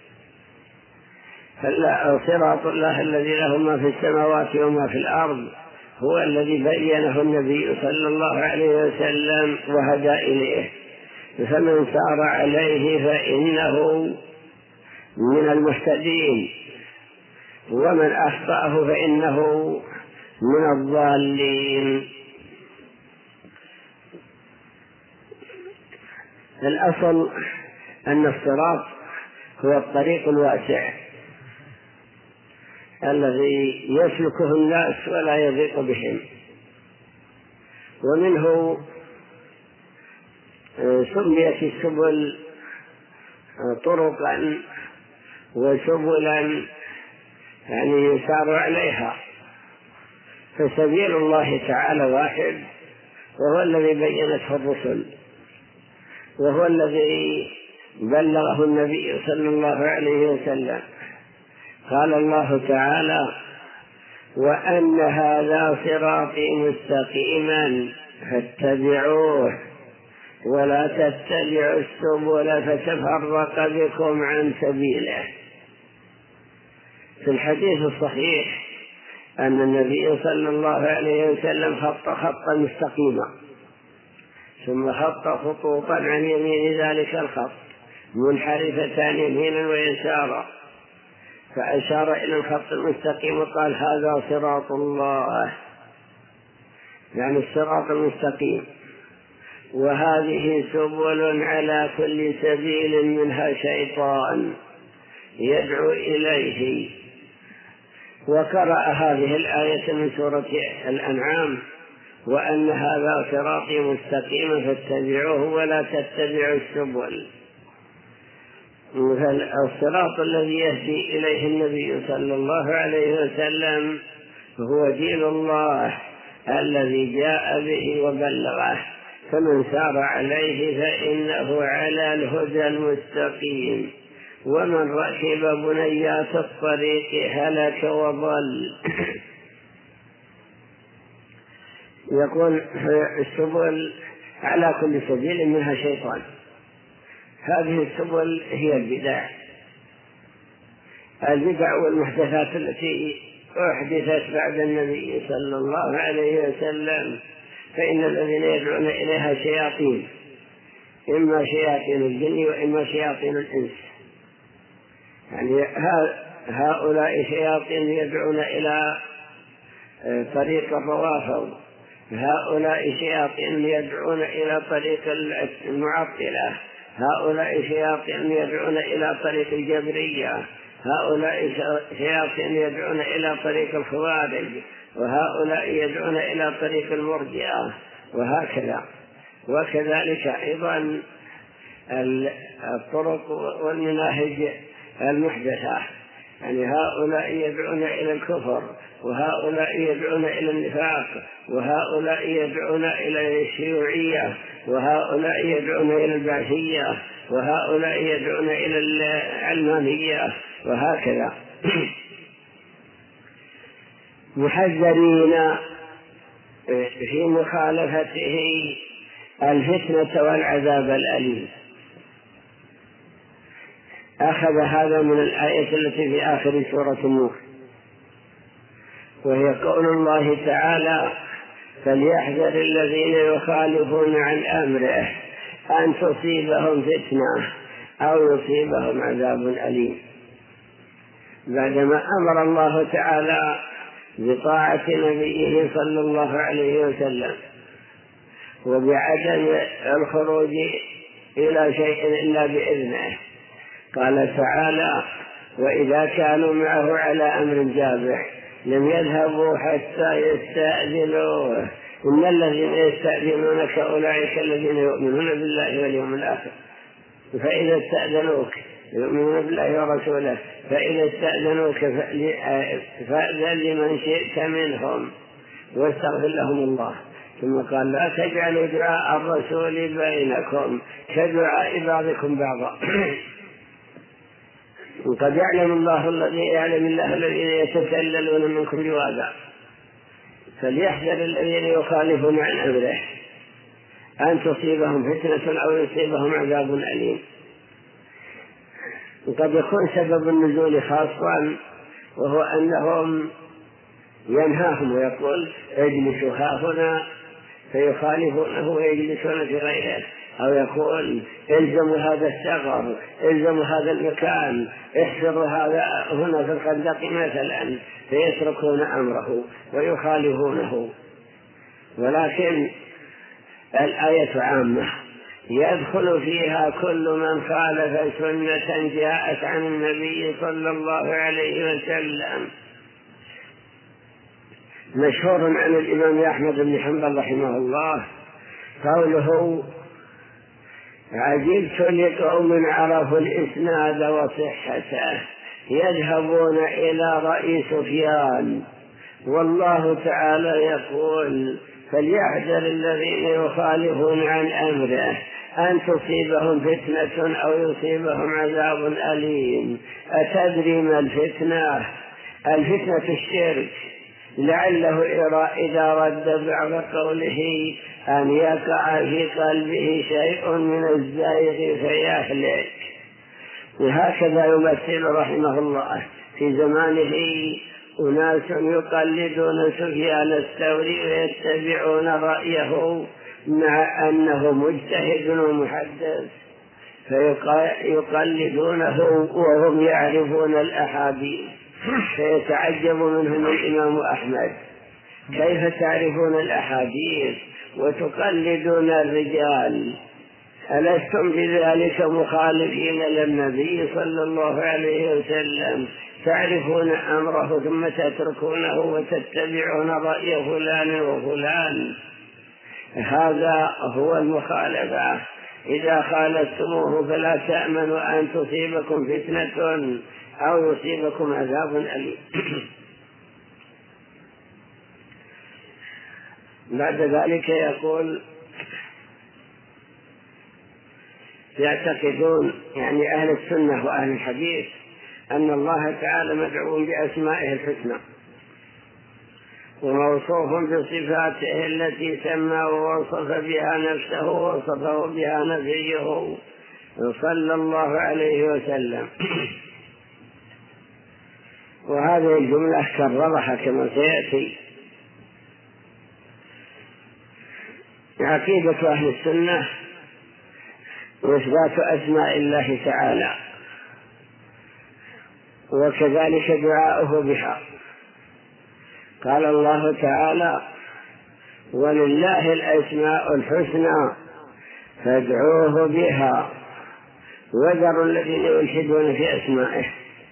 صراط الله الذي له ما في السماوات وما في الأرض هو الذي بينه النبي صلى الله عليه وسلم وهدى إليه، فمن سار عليه فإنه من المهتدين، ومن أخطأه فإنه من الضالين. الأصل أن الصراط هو الطريق الواسع الذي يسلكه الناس ولا يضيق بهم، ومنه سميت السبل طرقا وسبلا يعني يسار عليها. فسبيل الله تعالى واحد، وهو الذي بينته الرسل، وهو الذي بلغه النبي صلى الله عليه وسلم. قال الله تعالى: وأن هذا صراطي مستقيما فاتبعوه ولا تتبعوا السبل فتفرق بكم عن سبيله. في الحديث الصحيح أن النبي صلى الله عليه وسلم خط خطا مستقيما، ثم خط خطوطا عن يمين ذلك الخط منحرفتان يمينا ويسارا، فأشار إلى الخط المستقيم وقال: هذا صراط الله، يعني الصراط المستقيم، وهذه سبل على كل سبيل منها شيطان يدعو إليه. وقرأ هذه الآية من سورة الأنعام: وأن هذا صراطي مستقيما فاتبعوه ولا تتبعوا السبل. الصراط الذي يهدي إليه النبي صلى الله عليه وسلم هو دين الله الذي جاء به وبلغه، فمن سار عليه فإنه على الهدى المستقيم، ومن ركب بنيات الطريق هلك وضل. يقول السبل على كل سبيل منها شيطان. هذه السبل هي البدع البدع والمحدثات التي أحدثت بعد النبي صلى الله عليه وسلم، فإن الذين يدعون إليها شياطين، إما شياطين الجن وإما شياطين الإنس. يعني هؤلاء شياطين يدعون إلى طريق الروافض، هؤلاء شياطين يدعون إلى طريق المعطلة، هؤلاء شياطين يدعون إلى طريق الجبرية، هؤلاء شياطين يدعون إلى طريق الخوارج، وهؤلاء يدعون إلى طريق المرجئة، وهكذا. وكذلك أيضا الطرق والمناهج المحدثة، يعني هؤلاء يدعون إلى الكفر، وهؤلاء يدعون إلى النفاق، وهؤلاء يدعون إلى الشيوعية، وهؤلاء يدعون إلى البعثية، وهؤلاء يدعون إلى العلمانية، وهكذا. محذرين في مخالفته الفتنة والعذاب الأليم. أخذ هذا من الآية التي في آخر سورة النور، وهي قول الله تعالى: فليحذر الذين يخالفون عن أمره أن تصيبهم فتنة أو يصيبهم عذاب أليم. بعدما أمر الله تعالى بطاعة نبيه صلى الله عليه وسلم وبعدم الخروج إلى شيء إلا بإذنه، قال تعالى: وإذا كانوا معه على أمر جامع لم يذهبوا حتى يستأذنوه إن الذين يستأذنونك أولئك الذين يؤمنون بالله واليوم الآخر فإذا استأذنوك يؤمنون بالله ورسوله فإذا استأذنوك فأذن لمن شئت منهم واستغفر لهم الله. ثم قال: لا تجعلوا دعاء الرسول بينكم كدعاء بعضكم بعضا وقد يعلم الله الذي يعلم الله الذين يتسللون منكم لواذا. فليحذر الذين يخالفون عن أمره أن تصيبهم فتنة أو يصيبهم عذاب أليم. وقد يكون سبب النزول خاصا، وهو أنهم ينهاهم ويقول: اجلسوا هاهنا، فيخالفونه ويجلسون في غيره، أو يقول: الزموا هذا الثغر، الزموا هذا المكان، احفروا هذا هنا في الخندق مثلا، فيتركون أمره ويخالفونه. ولكن الآية عامة يدخل فيها كل من خالف سنة جاءت عن النبي صلى الله عليه وسلم. مشهور عن الإمام أحمد بن حنبل رحمه الله قوله: عجبت لقوم عرفوا الإسناد وصحته يذهبون إلى رأي سفيان والله تعالى يقول: فليحذر الذين يخالفون عن أمره أن تصيبهم فتنة أو يصيبهم عذاب أليم. أتدري ما الفتنة؟ الفتنة الشرك، لعله إذا رد بعض قوله أن يقع في قلبه شيء من الزائغ فيهلك. وهكذا يمثل رحمه الله في زمانه أناس يقلدون سفيان الثوري ويتبعون رأيه مع أنه مجتهد ومحدث، فيقلدونه وهم يعرفون الأحاديث. فيتعجب منهم الإمام أحمد: كيف تعرفون الأحاديث وتقلدون الرجال؟ ألستم بذلك مخالفين للنبي صلى الله عليه وسلم؟ تعرفون أمره ثم تتركونه وتتبعون رأي فلان وفلان. هذا هو المخالفة. إذا خالفتموه فلا تأمنوا أن تصيبكم فتنة أو يصيبكم عذاب أليم. بعد ذلك يقول: يعتقدون، يعني أهل السنة وأهل الحديث، أن الله تعالى مدعو بأسمائه الحسنى وموصوف بصفاته التي سمى ووصف بها نفسه ووصفه بها نبيه صلى الله عليه وسلم. وهذه الجملة كررها كما سيأتي. عقيدة أهل السنة وإثبات أسماء الله تعالى، وكذلك دعاؤه بها. قال الله تعالى: ولله الأسماء الحسنى فادعوه بها وذروا الذين يلحدون في أسمائه.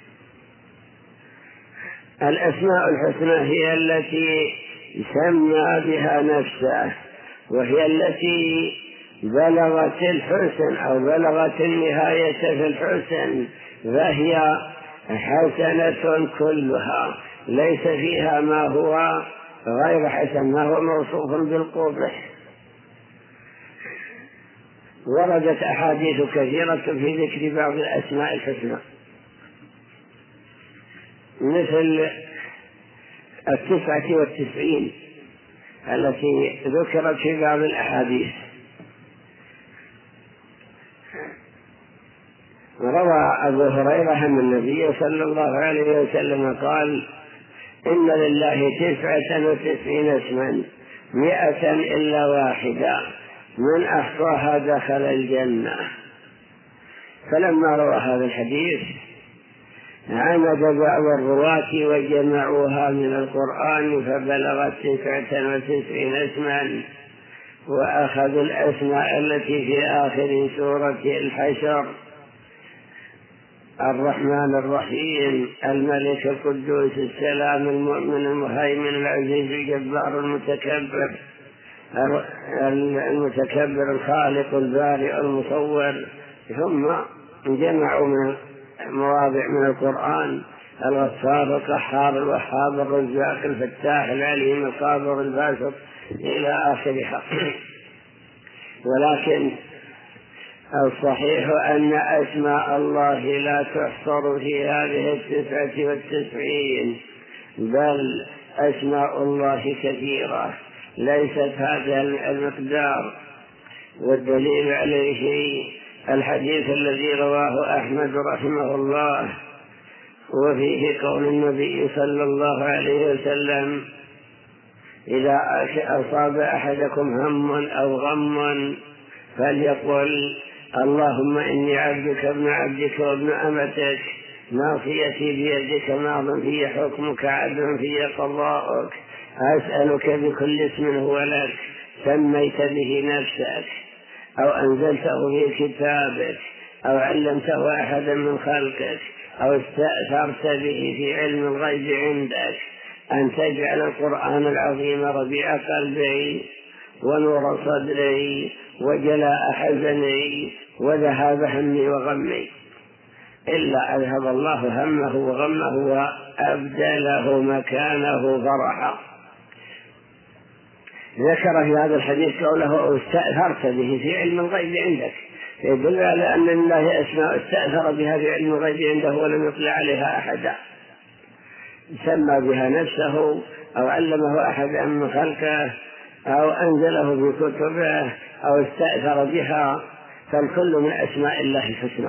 الأسماء الحسنى هي التي سمى بها نفسه، وهي التي بلغت الحسن أو بلغت النهاية في الحسن، فهي حسنة كلها، ليس فيها ما هو غير حسن، ما هو موصوف بالقبح. وردت أحاديث كثيرة في ذكر بعض الأسماء الحسنى، مثل التسعة والتسعين التي ذكرت في بعض الأحاديث. روى أبو هريرة أن النبي صلى الله عليه وسلم قال: إن لله تسعة وتسعين اسما مئة إلا واحدة من أحصاها دخل الجنة. فلما روى هذا الحديث عمد بعض الرواة وجمعوها من القرآن فبلغت تسعة وتسعين اسما، وأخذوا الأسماء التي في آخر سورة الحشر: الرحمن الرحيم، الملك القدوس السلام المؤمن المهيمن العزيز الجبار المتكبر المتكبر الخالق البارئ المصور. ثم جمعوا من مواضع من القرآن: الغفار القهار الوهاب الرزاق الفتاح العليم القادر الباسط إلى آخرها. ولكن الصحيح أن أسماء الله لا تحصر في هذه التسعة والتسعين، بل أسماء الله كثيرة ليست هذا المقدار. والدليل عليه الحديث الذي رواه أحمد رحمه الله، وفيه قول النبي صلى الله عليه وسلم: إذا أصاب أحدكم هم أو غم فليقل: اللهم إني عبدك ابن عبدك وابن أمتك، ناصيتي بيدك، ماض في حكمك، عدل في قضاؤك، أسألك بكل اسم هو لك سميت به نفسك أو أنزلته في كتابك أو علمته أحدا من خلقك أو استأثرت به في علم الغيب عندك أن تجعل القرآن العظيم ربيع قلبي ونور صدري وجلاء حزني وذهاب همي وغمي، إلا أذهب الله همه وغمه وأبدله مكانه فرحا. ذكر في هذا الحديث قوله: استأثرت به في علم الغيب عندك، يدل على أن لله أسماء استأثر بها في علم الغيب عنده ولم يطلع عليها أحدا، سمى بها نفسه أو علمه أحدا من خلقه أو أنزله في كتبه أو استأثر بها، فالكل من أسماء الله الحسنى.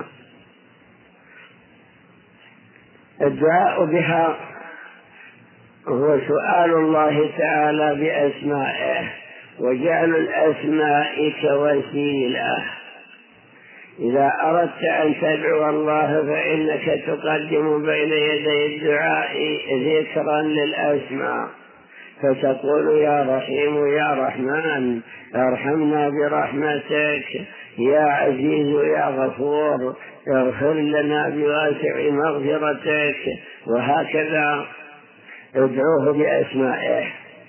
الدعاء بها هو سؤال الله تعالى بأسمائه وجعل الأسماء كوسيلة. إذا أردت أن تدعو الله فإنك تقدم بين يدي الدعاء ذكرا للأسماء، فتقول: يا رحيم يا رحمن ارحمنا برحمتك، يا عزيز يا غفور اغفر لنا بواسع مغفرتك، وهكذا ادعوه بأسمائه.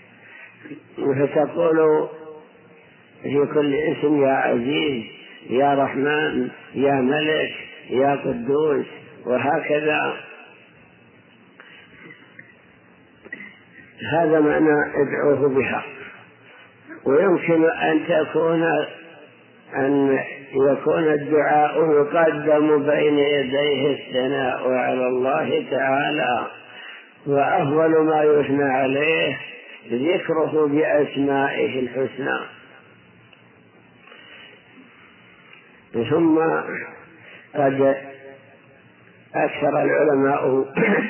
فتقول في كل اسم: يا عزيز يا رحمن يا ملك يا قدوس، وهكذا. هذا معنى ادعوه بها. ويمكن أن تكون أن يكون الدعاء يقدم بين يديه الثناء على الله تعالى، وأفضل ما يثنى عليه ذكره بأسمائه الحسنى. ثم قد أكثر العلماء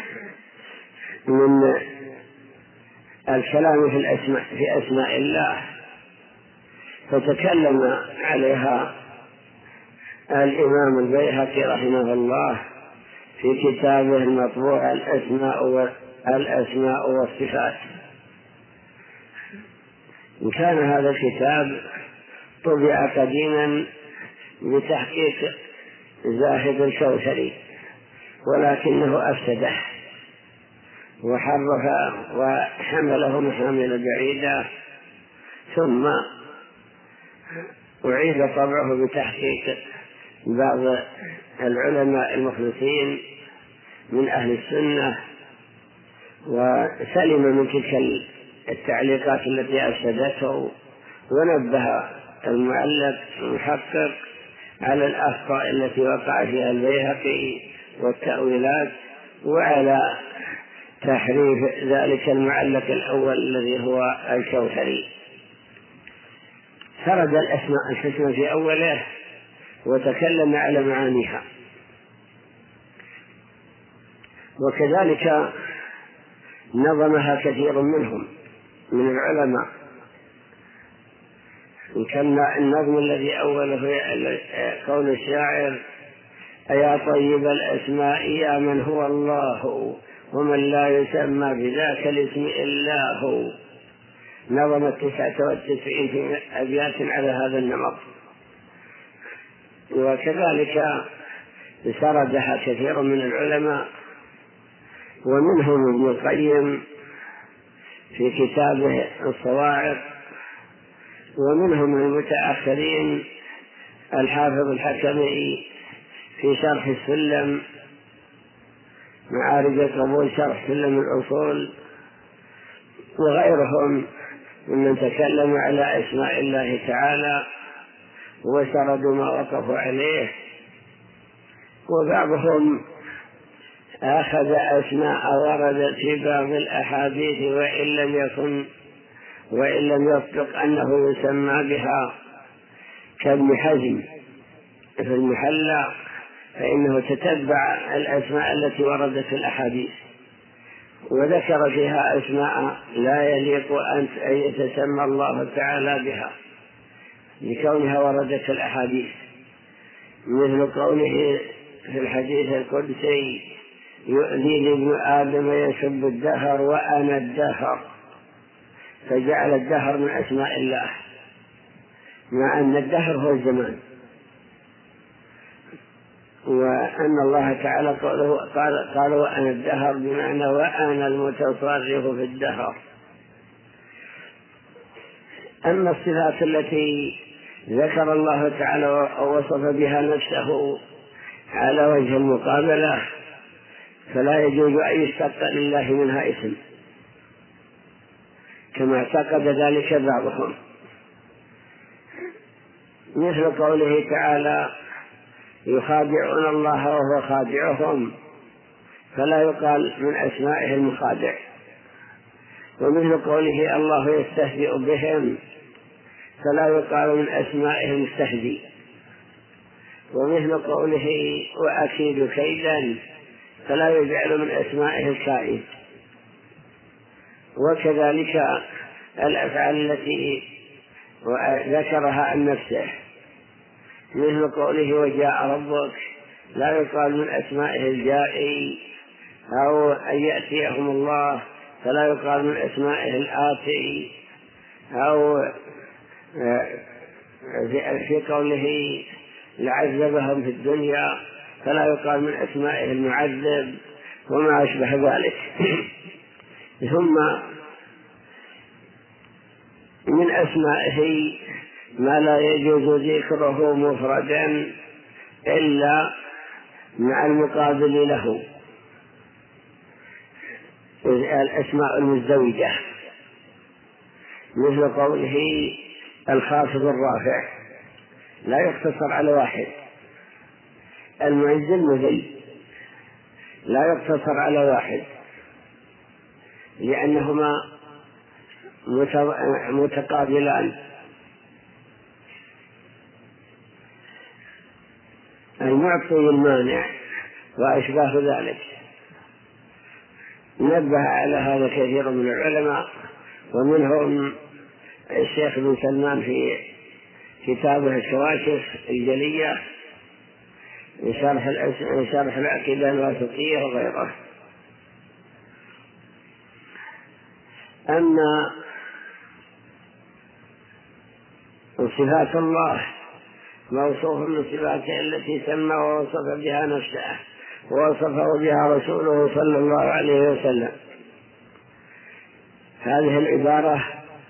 من الكلام في الأسماء في أسماء الله، فتكلم عليها الإمام البيهقي رحمه الله في كتابه المطبوع الأسماء والأسماء والصفات. إن كان هذا الكتاب طبع قديما بتحقيق زاهد الكوثري، ولكنه أفسده وحرف وحمله محامل بعيدة، ثم أعيد طبعه بتحقيق بعض العلماء المخلصين من أهل السنة، وسلم من تلك التعليقات التي أفسدته، ونبه المؤلف المحقق على الأخطاء التي وقع فيها البيهقي والتأويلات، وعلى تحريف ذلك المعلق الأول الذي هو الكوثري. سرد الأسماء الحسنى في أوله وتكلم على معانيها، وكذلك نظمها كثير منهم من العلماء. إن كان النظم الذي أوله قول الشاعر: أيا طيب الأسماء يا من هو الله، ومن لا يسمى بذاك الاسم إلا هو، نظم التسعة والتسعين في أبيات على هذا النمط. وكذلك سردها كثير من العلماء، ومنهم ابن القيم في كتابه الصواعق، ومنهم المتأخرين الحافظ الحكمي في شرح السلم معارج القبول شرح سلم الأصول، وغيرهم ممن تكلم على أسماء الله تعالى وسردوا ما وقفوا عليه. وبعضهم أخذ أسماء وردت في بعض الأحاديث وإن لم يكن وإن لم يصدق أنه يسمى بها، كابن حزم في المحلى، فإنه تتبع الأسماء التي وردت في الأحاديث وذكر فيها أسماء لا يليق أن يتسمى الله تعالى بها لكونها وردت في الأحاديث، مثل قوله في الحديث القدسي: يؤذيني ابن آدم يسب الدهر وأنا الدهر، فجعل الدهر من أسماء الله، مع أن الدهر هو الزمان، وأن الله تعالى قال, قال وأنا الدهر بمعنى وأنا المتصرف في الدهر. أما الصفات التي ذكر الله تعالى ووصف بها نفسه على وجه المقابلة فلا يجوز أن يشتق لله منها اسم، كما اعتقد ذلك بعضهم، مثل قوله تعالى: يخادعون الله وهو خادعهم، فلا يقال من أسمائه المخادع. ومثل قوله: الله يستهزئ بهم، فلا يقال من أسمائه المستهزئ. ومثل قوله: وأكيد كيدا، فلا يجعل من أسمائه الكائد. وكذلك الأفعال التي ذكرها عن نفسه، مثل قوله: وجاء ربك، لا يقال من أسمائه الجائي، أو أن يأتيهم الله، فلا يقال من أسمائه الآتي، أو في قوله: لعذبهم في الدنيا، فلا يقال من أسمائه المعذب، وما أشبه ذلك. ثم من أسمائه ما لا يجوز ذكره مفردا إلا مع المقابل له، الأسماء المزدوجة، مثل قوله: الخافض الرافع، لا يقتصر على واحد. المعز المذل، لا يقتصر على واحد، لأنهما متقابلان. المعطي والمانع وأشباه ذلك. نبه على هذا كثير من العلماء، ومنهم الشيخ بن سلمان في كتابه الكواشف الجلية شرح العقيدة الواسطية وغيره. أما صفات الله موصوف من صفاته التي سمى ووصف بها نفسه ووصفه بها رسوله صلى الله عليه وسلم. هذه العبارة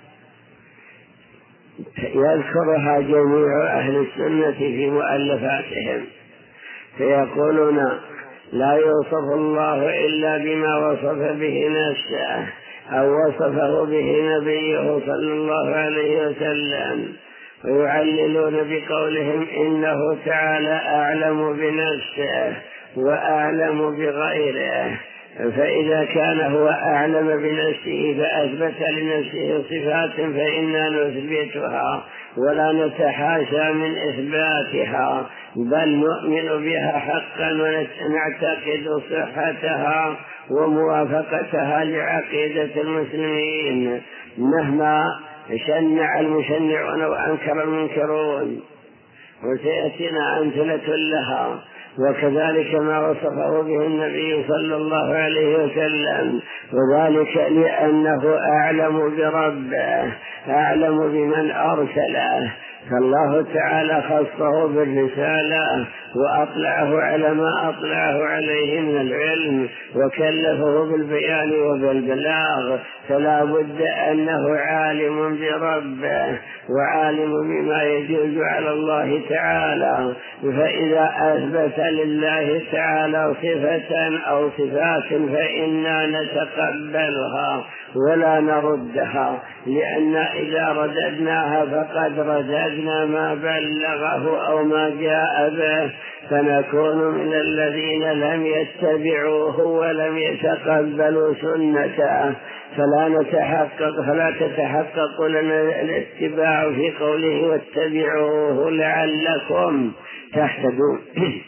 يذكرها جميع أهل السنة في مؤلفاتهم، فيقولون لا يوصف الله إلا بما وصف به نفسه أو وصفه به نبيه صلى الله عليه وسلم، ويعللون بقولهم إنه تعالى أعلم بنفسه وأعلم بغيره. فإذا كان هو أعلم بنفسه فأثبت لنفسه صفات فإنا نثبتها ولا نتحاشى من إثباتها، بل نؤمن بها حقا ونعتقد صحتها وموافقتها لعقيدة المسلمين مهما شنع المشنعون وأنكر المنكرون، وسيأتينا أمثلة لها. وكذلك ما وصفه به النبي صلى الله عليه وسلم، وذلك لأنه أعلم بربه أعلم بمن أرسله، فالله تعالى خصه بالرسالة وأطلعه على ما أطلعه عليه من العلم وكلفه بالبيان وبالبلاغ، فلا بد أنه عالم بربه وعالم بما يجوز على الله تعالى. فإذا أثبت لله تعالى صفة أو صفات فإنا نتقبلها ولا نردها، لأن إذا رددناها فقد رددنا ما بلغه أو ما جاء به، فنكون من الذين لم يتبعوه ولم يتقبلوا سنته، فلا نتحقق فلا تتحقق لنا الاتباع في قوله واتبعوه لعلكم تهتدون.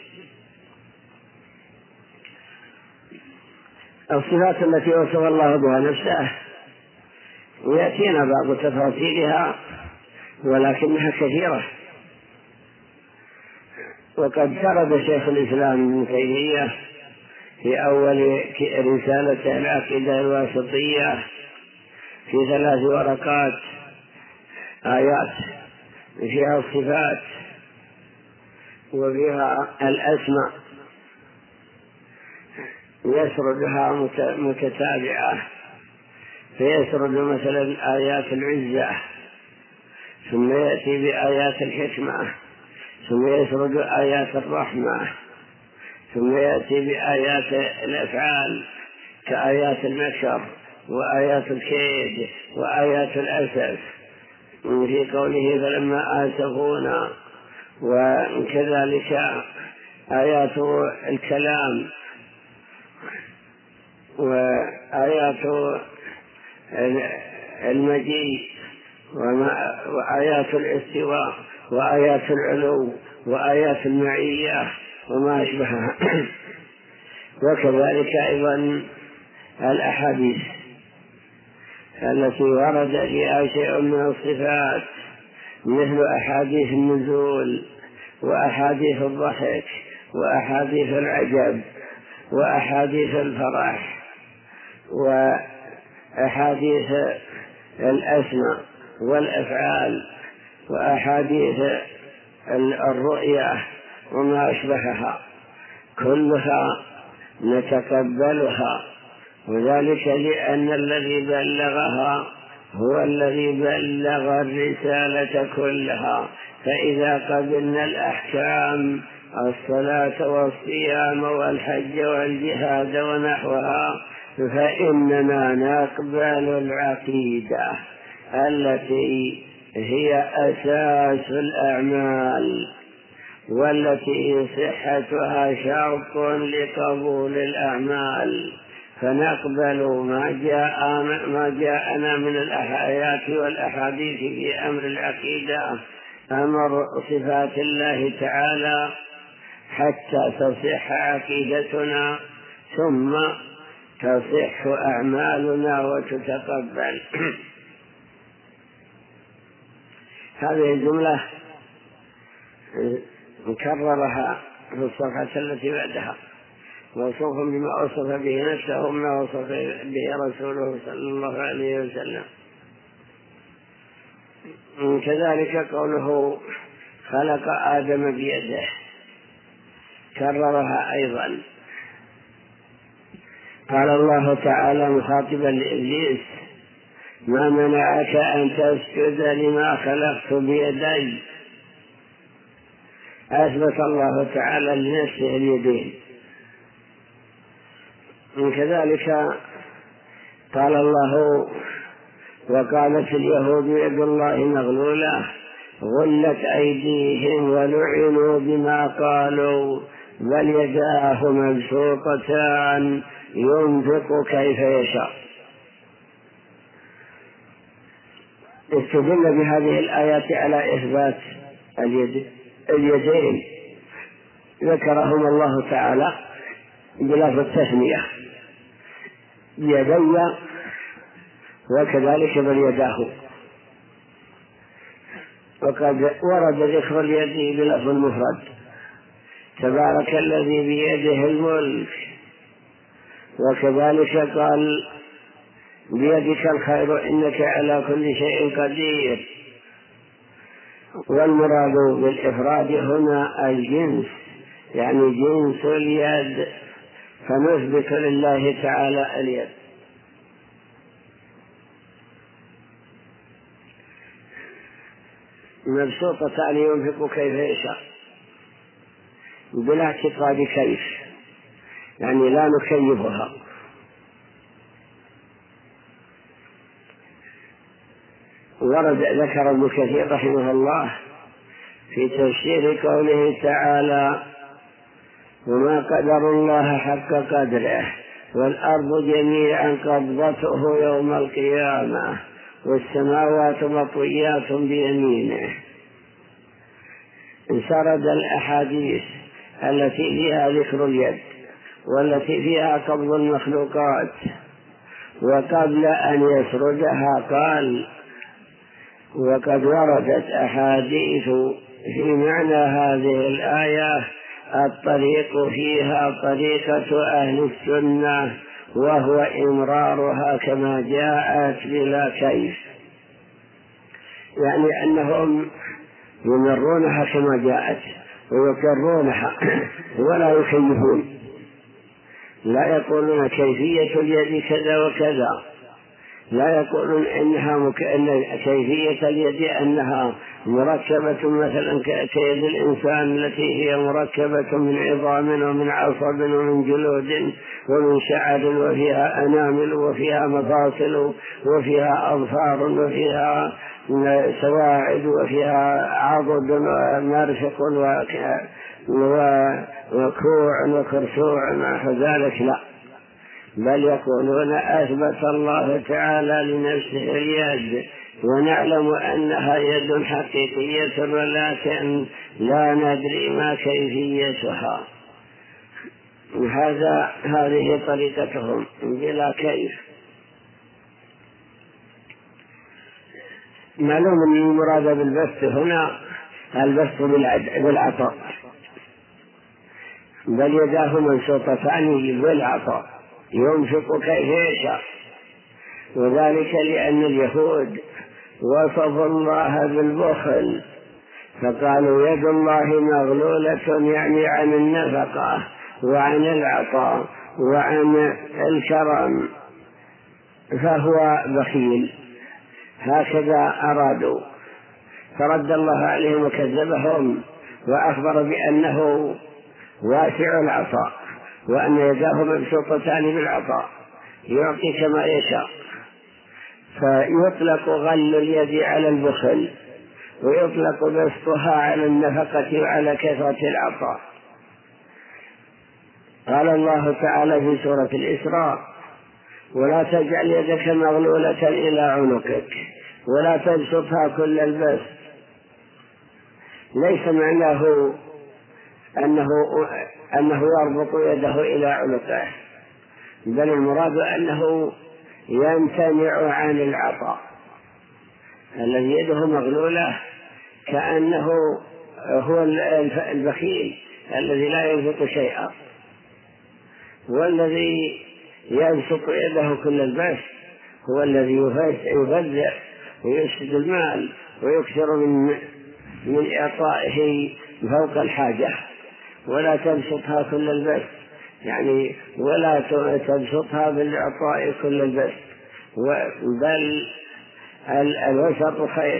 الصفات التي وصف الله بها نفسه ويأتينا بعض تفاصيلها ولكنها كثيرة، وقد سرد شيخ الإسلام ابن تيمية في أول رسالة العقيدة الواسطية في ثلاث ورقات آيات فيها الصفات وفيها الأسماء يسردها متتابعة، فيسرد مثلا آيات العزة ثم يأتي بآيات الحكمة ثم يسرد آيات الرحمة ثم يأتي بآيات الأفعال كآيات المكر وآيات الكيد وآيات الأسف في قوله فلما آسفونا، وكذلك آيات الكلام وآيات المجيء وآيات الاستواء وآيات العلو وآيات المعية وما أشبهها. وكذلك أيضا الأحاديث التي ورد فيها شيء من الصفات مثل أحاديث النزول وأحاديث الضحك وأحاديث العجب وأحاديث الفرح وأحاديث الأسماء والأفعال وأحاديث الرؤيا وما أشبهها، كلها نتقبلها، وذلك لأن الذي بلغها هو الذي بلغ الرسالة كلها. فإذا قبلنا الأحكام الصلاة والصيام والحج والجهاد ونحوها فإننا نقبل العقيدة التي هي أساس الأعمال والتي صحتها شرط لقبول الأعمال، فنقبل ما جاء ما جاءنا من الآيات والأحاديث في أمر العقيدة، أمر صفات الله تعالى، حتى تصح عقيدتنا ثم تصح أعمالنا وتتقبل. هذه الجملة كررها في الصفحة التي بعدها: موصوف بما وصف به نفسه وما وصف به رسوله صلى الله عليه وسلم. كذلك قوله خلق آدم بيده كررها أيضا. قال الله تعالى مخاطبا لإبليس: ما منعك أن تسجد لما خلقت بيدي. أثبت الله تعالى لنفسه اليدين. كذلك قال الله: وقالت اليهود يد الله مغلولة غلت أيديهم ولعنوا بما قالوا بل يداه مبسوطتان ينفق كيف يشاء. استدل بهذه الآيات على إثبات اليد اليدين، ذكرهما الله تعالى بلفظ التثنية: بيدي وكذلك بل يداه. وقد ورد ذكر اليد بلفظ المفرد: تبارك الذي بيده الملك. وكذلك قال: بيدك الخير إنك على كل شيء قدير. والمراد بالإفراد هنا الجنس، يعني جنس اليد، فنثبت لله تعالى اليد. مبسوطة ينفق كيف يشاء بلا اعتقاد كيف، يعني لا نكيفها. ورد ذكر ابن كثير رحمه الله في تفسير قوله تعالى: وما قدر الله حق قدره والأرض جميعا قبضته يوم القيامة والسماوات مطويات بيمينه. سرد الأحاديث التي فيها ذكر اليد والتي فيها قبض المخلوقات، وقبل أن يسردها قال: وقد وردت أحاديث في معنى هذه الآية الطريق فيها طريقة أهل السنة، وهو إمرارها كما جاءت بلا كيف، يعني أنهم يمرونها كما جاءت ويقرونها ولا يكيفون، لا يقولون كيفية اليد كذا وكذا، لا يقولون إنها مك... إن كيفية اليد أنها مركبة مثلا كيد الإنسان التي هي مركبة من عظام ومن عصب ومن جلود ومن شعر وفيها أنامل وفيها مفاصل وفيها أظفار وفيها سواعد وفيها عضد ومرفق وكوع وكرسوع ونحو ذلك. لا، بل يقولون أثبت الله تعالى لنفسه اليد، ونعلم أنها يد حقيقية ولكن لا ندري ما كيفيتها. هذا هذه طريقتهم بلا كيف. معلوم أن المراد بالبسط هنا البسط بالعطاء، بل يداه مبسوطتان بالعطاء ينفق كيف يشاء، وذلك لأن اليهود وصفوا الله بالبخل فقالوا يد الله مغلولة، يعني عن النفقة وعن العطاء وعن الكرم، فهو بخيل. هكذا أرادوا، فرد الله عليهم وكذبهم وأخبر بأنه واسع العطاء وأن يداه مبسوطتان بالعطاء يعطي كما يشاء. فيطلق غل اليد على البخل ويطلق بسطها على النفقة وعلى كثرة العطاء. قال الله تعالى في سورة الإسراء: ولا تجعل يدك مغلولة إلى عنقك ولا تبسطها كل البسط. ليس معناه أنه أنه يربط يده إلى عنقه، بل المراد أنه يمتنع عن العطاء. الذي يده مغلولة كأنه هو البخيل الذي لا ينفق شيئا، والذي يبسط يده كل البسط هو الذي يبذر ويفسد المال ويكثر من من إعطائه فوق الحاجة. ولا تبسطها كل البسط يعني ولا تبسطها بالإعطاء كل البسط، بل الوسط خير.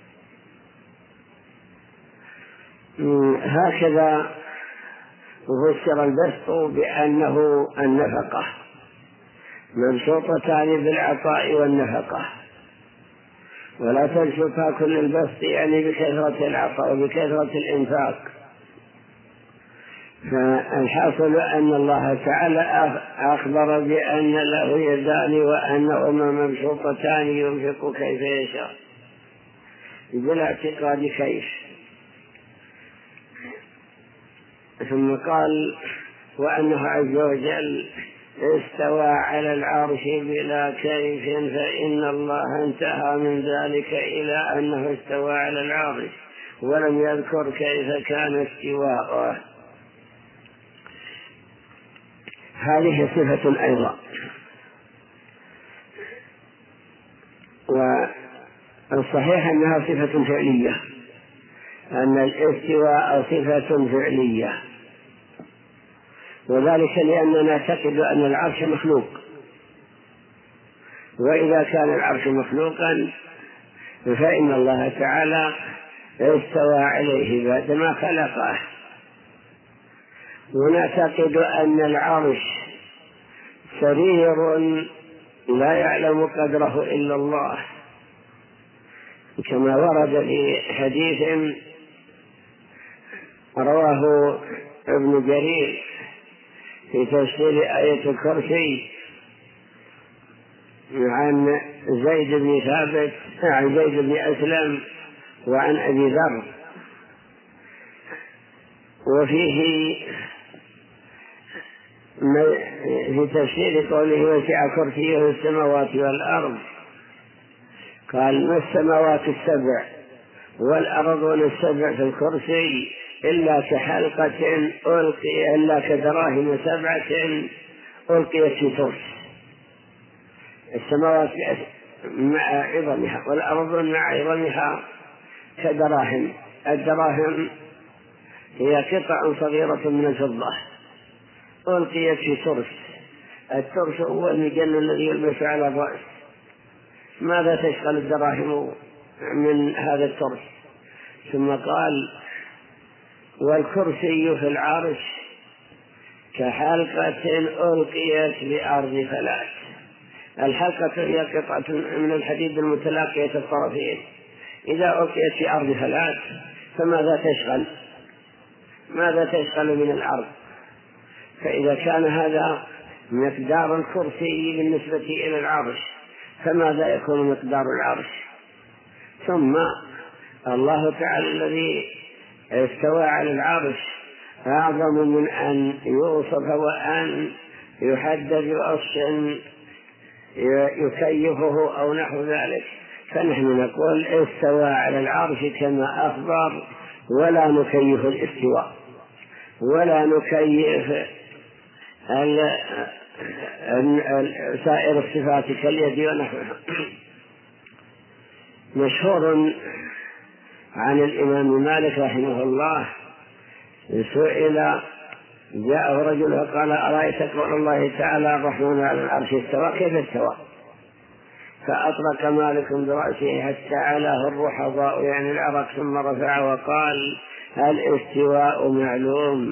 هكذا فسر البسط بأنه النفقة، مبسوطتان بالعطاء والنفقة. ولا تبسطها كل البسط يعني بكثرة العطاء وبكثرة الإنفاق. فالحاصل أن الله تعالى أخبر بأن له يدان وأنهما مبسوطتان ينفق كيف يشاء بلا اعتقاد كيف. ثم قال وأنه عز وجل استوى على العرش بلا كيف، فإن الله انتهى من ذلك إلى أنه استوى على العرش ولم يذكر كيف كان استواءه. هذه صفة أيضا. والصحيح أنها صفة فعلية، أن الاستواء صفة فعلية، وذلك لأننا نعتقد أن العرش مخلوق، وإذا كان العرش مخلوقا فإن الله تعالى استوى عليه بعدما خلقه. ونعتقد أن العرش سرير لا يعلم قدره إلا الله، كما ورد في حديث رواه ابن جرير في تفسير آية الكرسي عن زيد بن ثابت عن زيد بن أسلم وعن أبي ذر، وفيه في تفسير قوله وسع كرسيه السماوات والأرض، قال ما السماوات السبع والأرضون السبع في الكرسي إلا كحلقة ألقي إلا كدراهم سبعة ألقيت في ترس. السماوات مع عظمها والأرض مع عظمها كدراهم. الدراهم هي قطع صغيرة من الفضة ألقيت في ترس. الترس هو المجن الذي يلبس على الرأس. ماذا تشغل الدراهم من هذا الترس؟ ثم قال والكرسي في العرش كحلقة ألقيت بأرض فلات. الحلقة هي قطعة من الحديد المتلاقية الطرفين، إذا ألقيت في أرض فلات فماذا تشغل؟ ماذا تشغل من الأرض؟ فإذا كان هذا مقدار الكرسي بالنسبة إلى العرش فماذا يكون مقدار العرش؟ ثم الله تعالى الذي استوى على العرش أعظم من أن يوصف وأن يحدد بوصف يكيفه أو نحو ذلك. فنحن نقول استوى على العرش كما أخبر، ولا نكيف الاستواء ولا نكيف سائر الصفات كاليد ونحوها. مشهور عن الإمام مالك رحمه الله سئل جاءه رجل فقال أرأيت قول الله تعالى الرحمن على العرش استوى كيف استوى؟ فأطرق مالك برأسه حتى علاه الرحضاء يعني العرق ثم رفع وقال الاستواء معلوم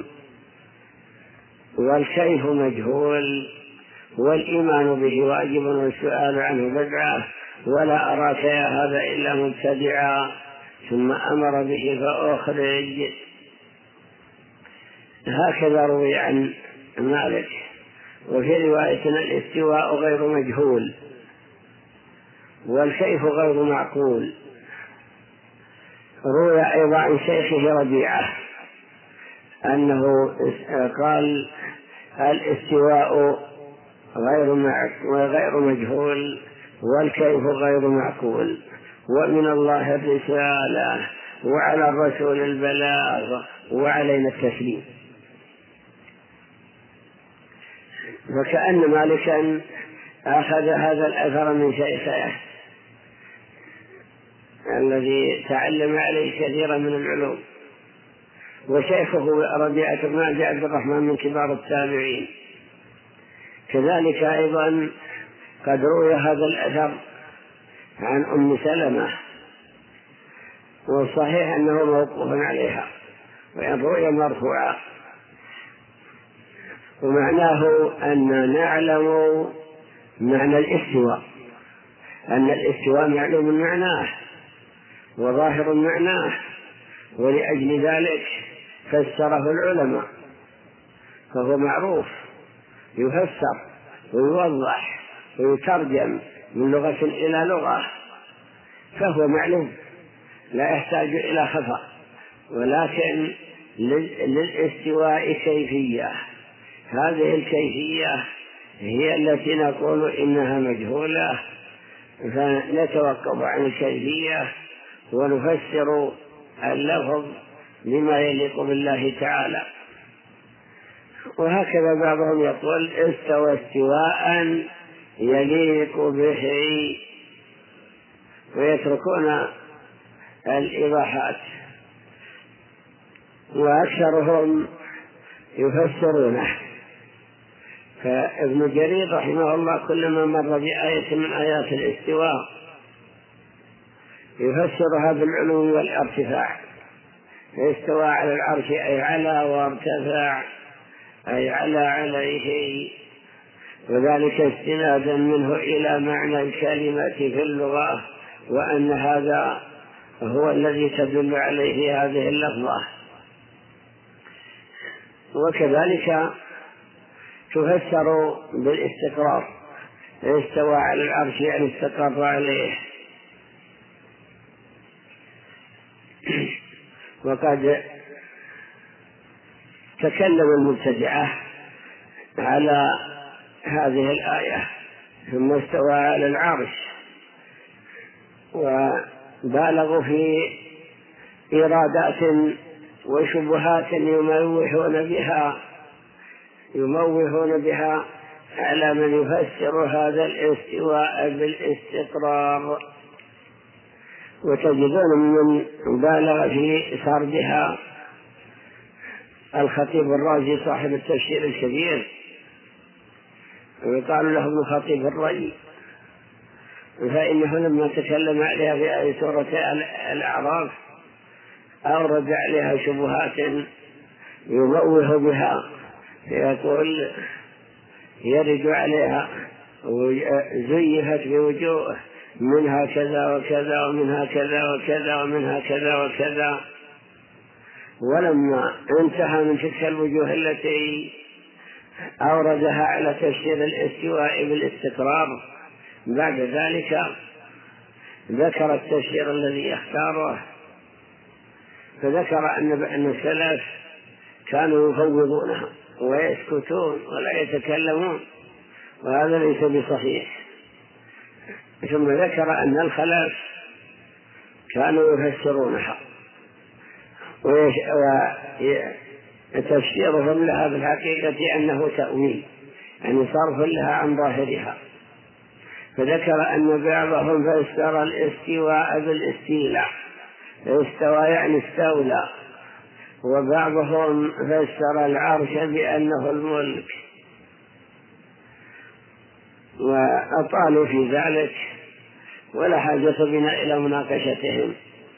والكيف مجهول والإيمان به واجب والسؤال عنه بدعة ولا أراك يا هذا إلا مبتدعا. ثم أمر به فأخرج. هكذا روي عن مالك. وفي رواية الاستواء غير مجهول والكيف غير معقول. روي أيضا عن شيخه ربيعة أنه قال الاستواء غير مجهول والكيف غير معقول، ومن الله الرسالة وعلى الرسول البلاغ وعلينا التسليم. فكأن مالكا أخذ هذا الأثر من شيخه الذي تعلم عليه كثيرا من العلوم، وشيخه ربيعة بن أبي عبد الرحمن من كبار التابعين. كذلك أيضا قد روي هذا الأثر عن أم سلمة، والصحيح أنه موقوف عليها، وإن روي مرفوعا، ومعناه أن نعلم معنى الاستواء، أن الاستواء معلوم معناه وظاهر معناه، ولأجل ذلك فسره العلماء، فهو معروف يفسر ويوضح ويترجم من لغة إلى لغة، فهو معلوم لا يحتاج إلى خفاء. ولكن للاستواء كيفية، هذه الكيفية هي التي نقول إنها مجهولة، فنتوقف عن الكيفية ونفسر اللفظ بما يليق بالله تعالى. وهكذا بعضهم يقول استوى استواء يليق به، ويتركون الإيضاحات، وأكثرهم يفسرونه. فابن جرير رحمه الله كلما مر بآية من آيات الاستواء يفسرها بالعلو والارتفاع. استوى على العرش أي على، وارتفع أي على عليه، وذلك استنادا منه إلى معنى الكلمة في اللغة، وأن هذا هو الذي تدل عليه هذه اللفظة. وكذلك تفسر بالاستقرار، استوى على العرش يعني استقر عليه. وقد تكلم المبتدعة على هذه الآية ثم استوى على العرش، وبالغوا في إرادات وشبهات يموهون بها يموهون بها على من يفسر هذا الاستواء بالاستقرار. وتجدون من بالغ في سردها الخطيب الرازي صاحب التفسير الكبير، ويقال له ابن خطيب الرأي، فإنه لما تكلم عليها في آية سورة الأعراف أورد عليها شبهات يموه بها، يقول يرد عليها وزيفت بوجوه منها كذا وكذا ومنها كذا وكذا ومنها كذا وكذا. ولما انتهى من تلك الوجوه التي أوردها على تفسير الاستواء بالاستقرار، بعد ذلك ذكر التفسير الذي يختاره، فذكر أن السلف كانوا يفوضونها ويسكتون ولا يتكلمون، وهذا ليس بصحيح. ثم ذكر أن الخلف كانوا يفسرونها، وتفسيرهم لها بالحقيقة أنه تأويل، يعني صرف لها عن ظاهرها. فذكر أن بعضهم فسر الاستواء بالاستيلاء، استوى يعني استولى، وبعضهم فسر العرش بأنه الملك، وأطالوا في ذلك ولا حاجة بنا إلى مناقشتهم.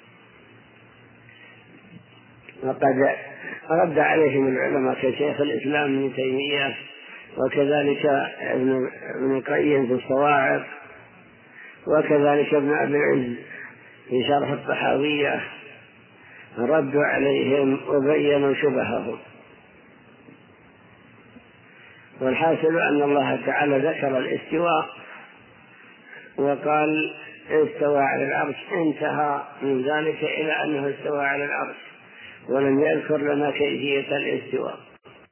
وقد رد عليهم العلماء كشيخ الإسلام ابن تيمية، وكذلك ابن القيم في الصواعق، وكذلك ابن أبي العز في شرح الطحاوية، ردوا عليهم وبينوا شبههم. والحاصل أن الله تعالى ذكر الاستواء وقال استوى على العرش، انتهى من ذلك إلى أنه استوى على العرش، ولم يذكر لنا كيفية الاستواء.